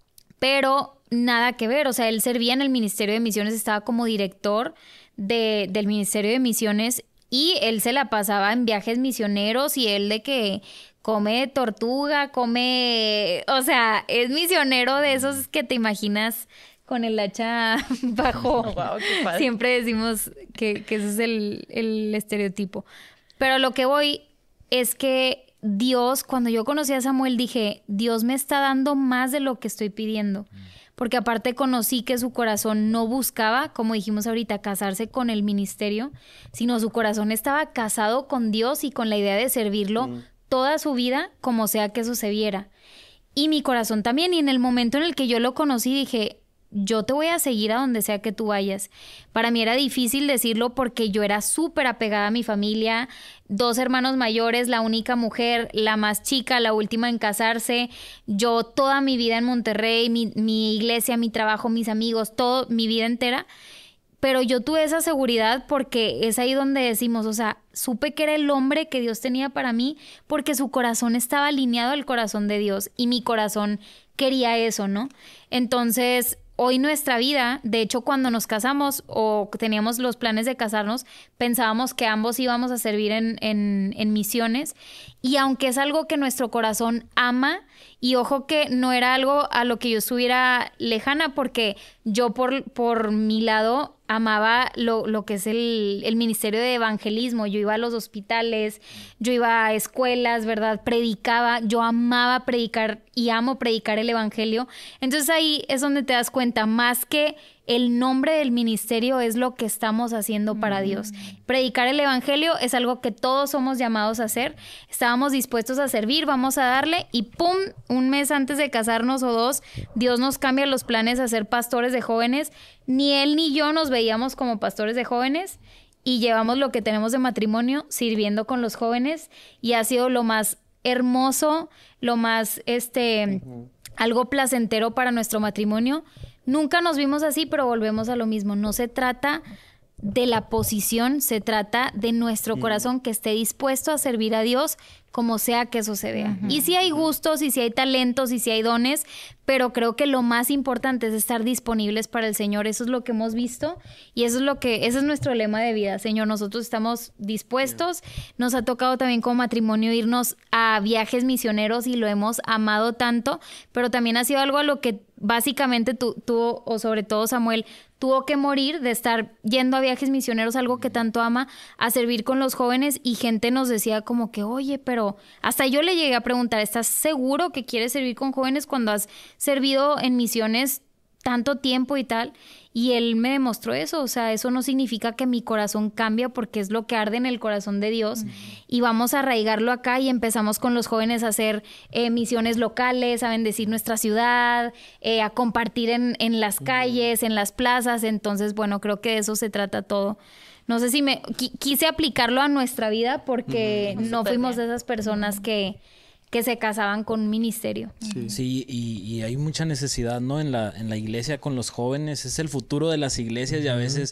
Speaker 5: pero nada que ver, o sea, él servía en el Ministerio de Misiones, estaba como director de, del Ministerio de Misiones y él se la pasaba en viajes misioneros y él de que come tortuga, come, o sea, es misionero de esos que te imaginas con el hacha bajo. Wow, qué padre. Siempre decimos que, que ese es el, el estereotipo. Pero lo que voy es que Dios, cuando yo conocí a Samuel, dije, Dios me está dando más de lo que estoy pidiendo. Porque aparte conocí que su corazón no buscaba, como dijimos ahorita, casarse con el ministerio, sino su corazón estaba casado con Dios y con la idea de servirlo mm. toda su vida, como sea que sucediera. Y mi corazón también, y en el momento en el que yo lo conocí dije, yo te voy a seguir a donde sea que tú vayas. Para mí era difícil decirlo porque yo era súper apegada a mi familia, dos hermanos mayores, la única mujer, la más chica, la última en casarse, yo toda mi vida en Monterrey, mi, mi iglesia, mi trabajo, mis amigos, todo, mi vida entera. Pero yo tuve esa seguridad porque es ahí donde decimos, o sea, supe que era el hombre que Dios tenía para mí porque su corazón estaba alineado al corazón de Dios y mi corazón quería eso, ¿no? Entonces, hoy nuestra vida, de hecho, cuando nos casamos o teníamos los planes de casarnos, pensábamos que ambos íbamos a servir en, en, en misiones. Y aunque es algo que nuestro corazón ama, y ojo que no era algo a lo que yo estuviera lejana, porque yo por, por mi lado amaba lo, lo que es el, el ministerio de evangelismo. Yo iba a los hospitales, yo iba a escuelas, ¿verdad? Predicaba, yo amaba predicar y amo predicar el evangelio. Entonces ahí es donde te das cuenta, más que el nombre del ministerio es lo que estamos haciendo para Dios. Predicar el evangelio es algo que todos somos llamados a hacer. Estábamos dispuestos a servir, vamos a darle y ¡pum! Un mes antes de casarnos o dos, Dios nos cambia los planes a ser pastores de jóvenes. Ni él ni yo nos veíamos como pastores de jóvenes y llevamos lo que tenemos de matrimonio sirviendo con los jóvenes y ha sido lo más hermoso, lo más, este, uh-huh. algo placentero para nuestro matrimonio. Nunca nos vimos así, pero volvemos a lo mismo. No se trata de la posición, se trata de nuestro corazón que esté dispuesto a servir a Dios como sea que eso se vea. Uh-huh. Y sí hay gustos, y sí hay talentos, y sí hay dones, pero creo que lo más importante es estar disponibles para el Señor. Eso es lo que hemos visto y eso es lo que, ese es nuestro lema de vida. Señor, nosotros estamos dispuestos. Nos ha tocado también como matrimonio irnos a viajes misioneros y lo hemos amado tanto, pero también ha sido algo a lo que básicamente tú, tú o sobre todo Samuel, tuvo que morir de estar yendo a viajes misioneros, algo que tanto ama, a servir con los jóvenes, y gente nos decía como que, oye, pero hasta yo le llegué a preguntar, ¿estás seguro que quieres servir con jóvenes cuando has servido en misiones tanto tiempo y tal? Y él me demostró eso, o sea, eso no significa que mi corazón cambia porque es lo que arde en el corazón de Dios. Uh-huh. Y vamos a arraigarlo acá y empezamos con los jóvenes a hacer eh, misiones locales, a bendecir nuestra ciudad, eh, a compartir en, en las calles, uh-huh. en las plazas. Entonces, bueno, creo que de eso se trata todo. No sé si me... Qu- quise aplicarlo a nuestra vida porque uh-huh. no fuimos de esas personas uh-huh. que... que se casaban con un ministerio.
Speaker 2: Sí, sí y, y hay mucha necesidad, ¿no? En la, en la iglesia con los jóvenes. Es el futuro de las iglesias y a veces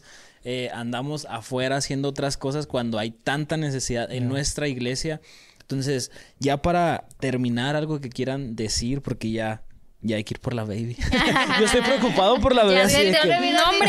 Speaker 2: eh, andamos afuera haciendo otras cosas cuando hay tanta necesidad en no. nuestra iglesia. Entonces, ya para terminar, algo que quieran decir, porque ya... Ya hay que ir por la baby. Yo estoy preocupado por la bebé. Así de que...
Speaker 5: No, hombre,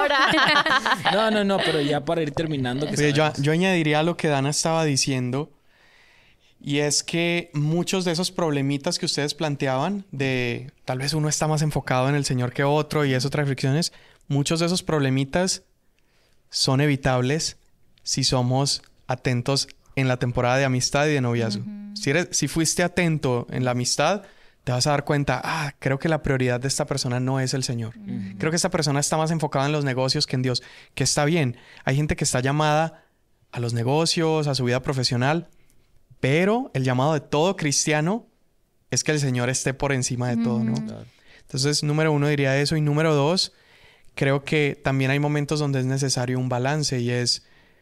Speaker 5: no.
Speaker 2: no, no, no, pero ya para ir terminando. Que
Speaker 3: Oye, yo, yo añadiría lo que Dana estaba diciendo. Y es que muchos de esos problemitas que ustedes planteaban, de tal vez uno está más enfocado en el Señor que otro y esas otras reflexiones, muchos de esos problemitas son evitables si somos atentos en la temporada de amistad y de noviazgo. Uh-huh. Si, eres, si fuiste atento en la amistad, te vas a dar cuenta, ah, creo que la prioridad de esta persona no es el Señor. Uh-huh. Creo que esta persona está más enfocada en los negocios que en Dios, que está bien. Hay gente que está llamada a los negocios, a su vida profesional, pero el llamado de todo cristiano es que el Señor esté por encima de uh-huh. todo, ¿no? Claro. Entonces, número uno diría eso. Y número dos, creo que también hay momentos donde es necesario un balance y es,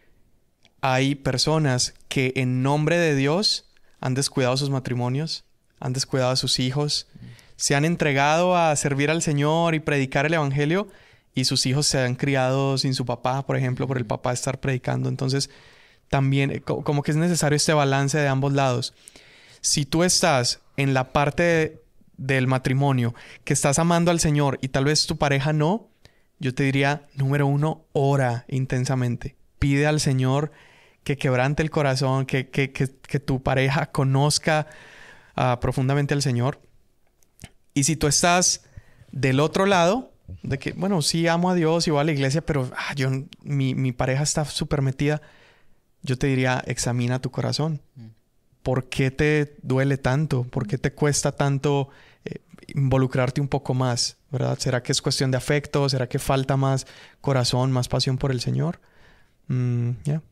Speaker 3: hay personas que en nombre de Dios han descuidado sus matrimonios, han descuidado a sus hijos, se han entregado a servir al Señor y predicar el evangelio y sus hijos se han criado sin su papá, por ejemplo, por el papá estar predicando. Entonces, también como que es necesario este balance de ambos lados. Si tú estás en la parte de, del matrimonio que estás amando al Señor y tal vez tu pareja no, yo te diría, número uno, ora intensamente. Pide al Señor que quebrante el corazón, que, que, que, que tu pareja conozca Uh, profundamente al Señor. Y si tú estás del otro lado, de que, bueno, sí amo a Dios y voy a la iglesia, pero ah, yo, mi, mi pareja está súper metida, yo te diría, examina tu corazón. Mm. ¿Por qué te duele tanto? ¿Por qué te cuesta tanto eh, involucrarte un poco más? ¿Verdad? ¿Será que es cuestión de afecto? ¿Será que falta más corazón, más pasión por el Señor? Mm, ya. Yeah.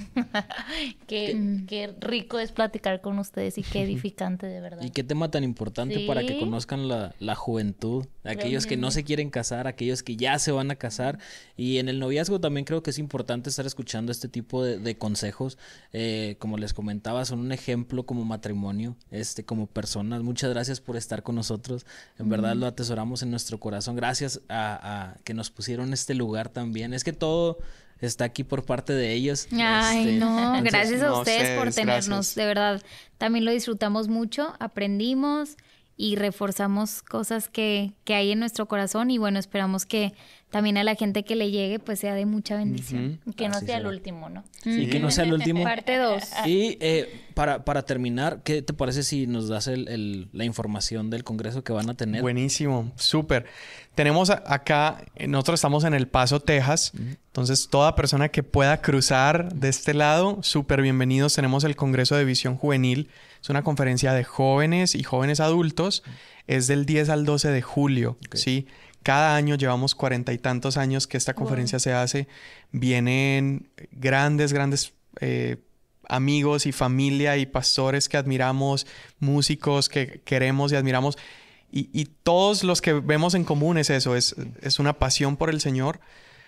Speaker 4: qué, qué rico es platicar con ustedes y qué edificante, de verdad.
Speaker 2: Y qué tema tan importante ¿Sí? para que conozcan la, la juventud, aquellos que no se quieren casar, aquellos que ya se van a casar. Y en el noviazgo también creo que es importante estar escuchando este tipo de, de consejos. Eh, como les comentaba, son un ejemplo como matrimonio, este, como personas. Muchas gracias por estar con nosotros. En mm. verdad lo atesoramos en nuestro corazón. Gracias a, a que nos pusieron este lugar también. Es que todo está aquí por parte de ellos.
Speaker 5: Ay, este, no, entonces, gracias a
Speaker 3: no,
Speaker 5: ustedes, ustedes por tenernos,
Speaker 3: gracias.
Speaker 5: De verdad. También lo disfrutamos mucho, aprendimos y reforzamos cosas que, que hay en nuestro corazón y bueno, esperamos que también a la gente que le llegue pues sea de mucha bendición.
Speaker 4: Uh-huh. Que no
Speaker 2: Así
Speaker 4: sea
Speaker 2: será.
Speaker 4: el último, ¿no?
Speaker 2: Sí, que no sea el último.
Speaker 5: Parte dos.
Speaker 2: Y eh, para, para terminar, ¿qué te parece si nos das el, el, la información del congreso que van a tener?
Speaker 3: Buenísimo, súper. Tenemos acá, nosotros estamos en El Paso, Texas. Uh-huh. Entonces, toda persona que pueda cruzar de este lado, súper bienvenidos. Tenemos el Congreso de Visión Juvenil. Es una conferencia de jóvenes y jóvenes adultos. Uh-huh. Es del diez al doce de julio, okay. ¿sí? Cada año llevamos cuarenta y tantos años que esta conferencia wow. se hace. Vienen grandes, grandes eh, amigos y familia y pastores que admiramos, músicos que queremos y admiramos. Y, y todos los que vemos en común es eso, es, es una pasión por el Señor.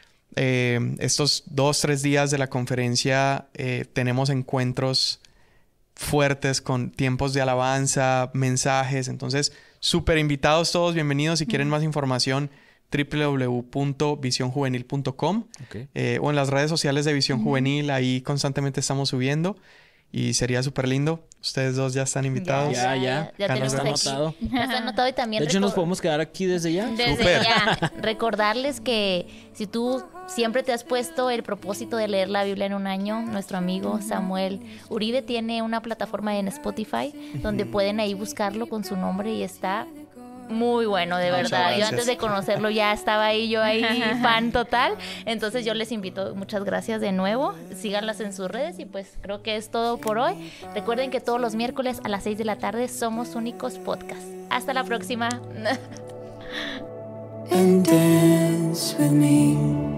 Speaker 3: Eh, estos dos, tres días de la conferencia eh, tenemos encuentros fuertes con tiempos de alabanza, mensajes. Entonces, súper invitados todos, bienvenidos. Si quieren más información, doble u doble u doble u punto visión juvenil punto com okay. eh, o en las redes sociales de Visión uh-huh. Juvenil. Ahí constantemente estamos subiendo y sería súper lindo. Ustedes dos ya están invitados.
Speaker 2: Ya, ya.
Speaker 4: Ya, ya tenemos
Speaker 2: anotado.
Speaker 4: Ya está anotado y también...
Speaker 2: De hecho, nos podemos quedar aquí desde ya.
Speaker 4: Desde Super. ya. Recordarles que si tú siempre te has puesto el propósito de leer la Biblia en un año, nuestro amigo Samuel Uribe tiene una plataforma en Spotify donde pueden ahí buscarlo con su nombre y está... muy bueno, de verdad. Gracias. Yo antes de conocerlo ya estaba ahí, yo ahí fan total. Entonces yo les invito, muchas gracias de nuevo. Síganlas en sus redes y pues creo que es todo por hoy. Recuerden que todos los miércoles a las seis de la tarde somos Únicos Podcast. Hasta la próxima. And dance with me.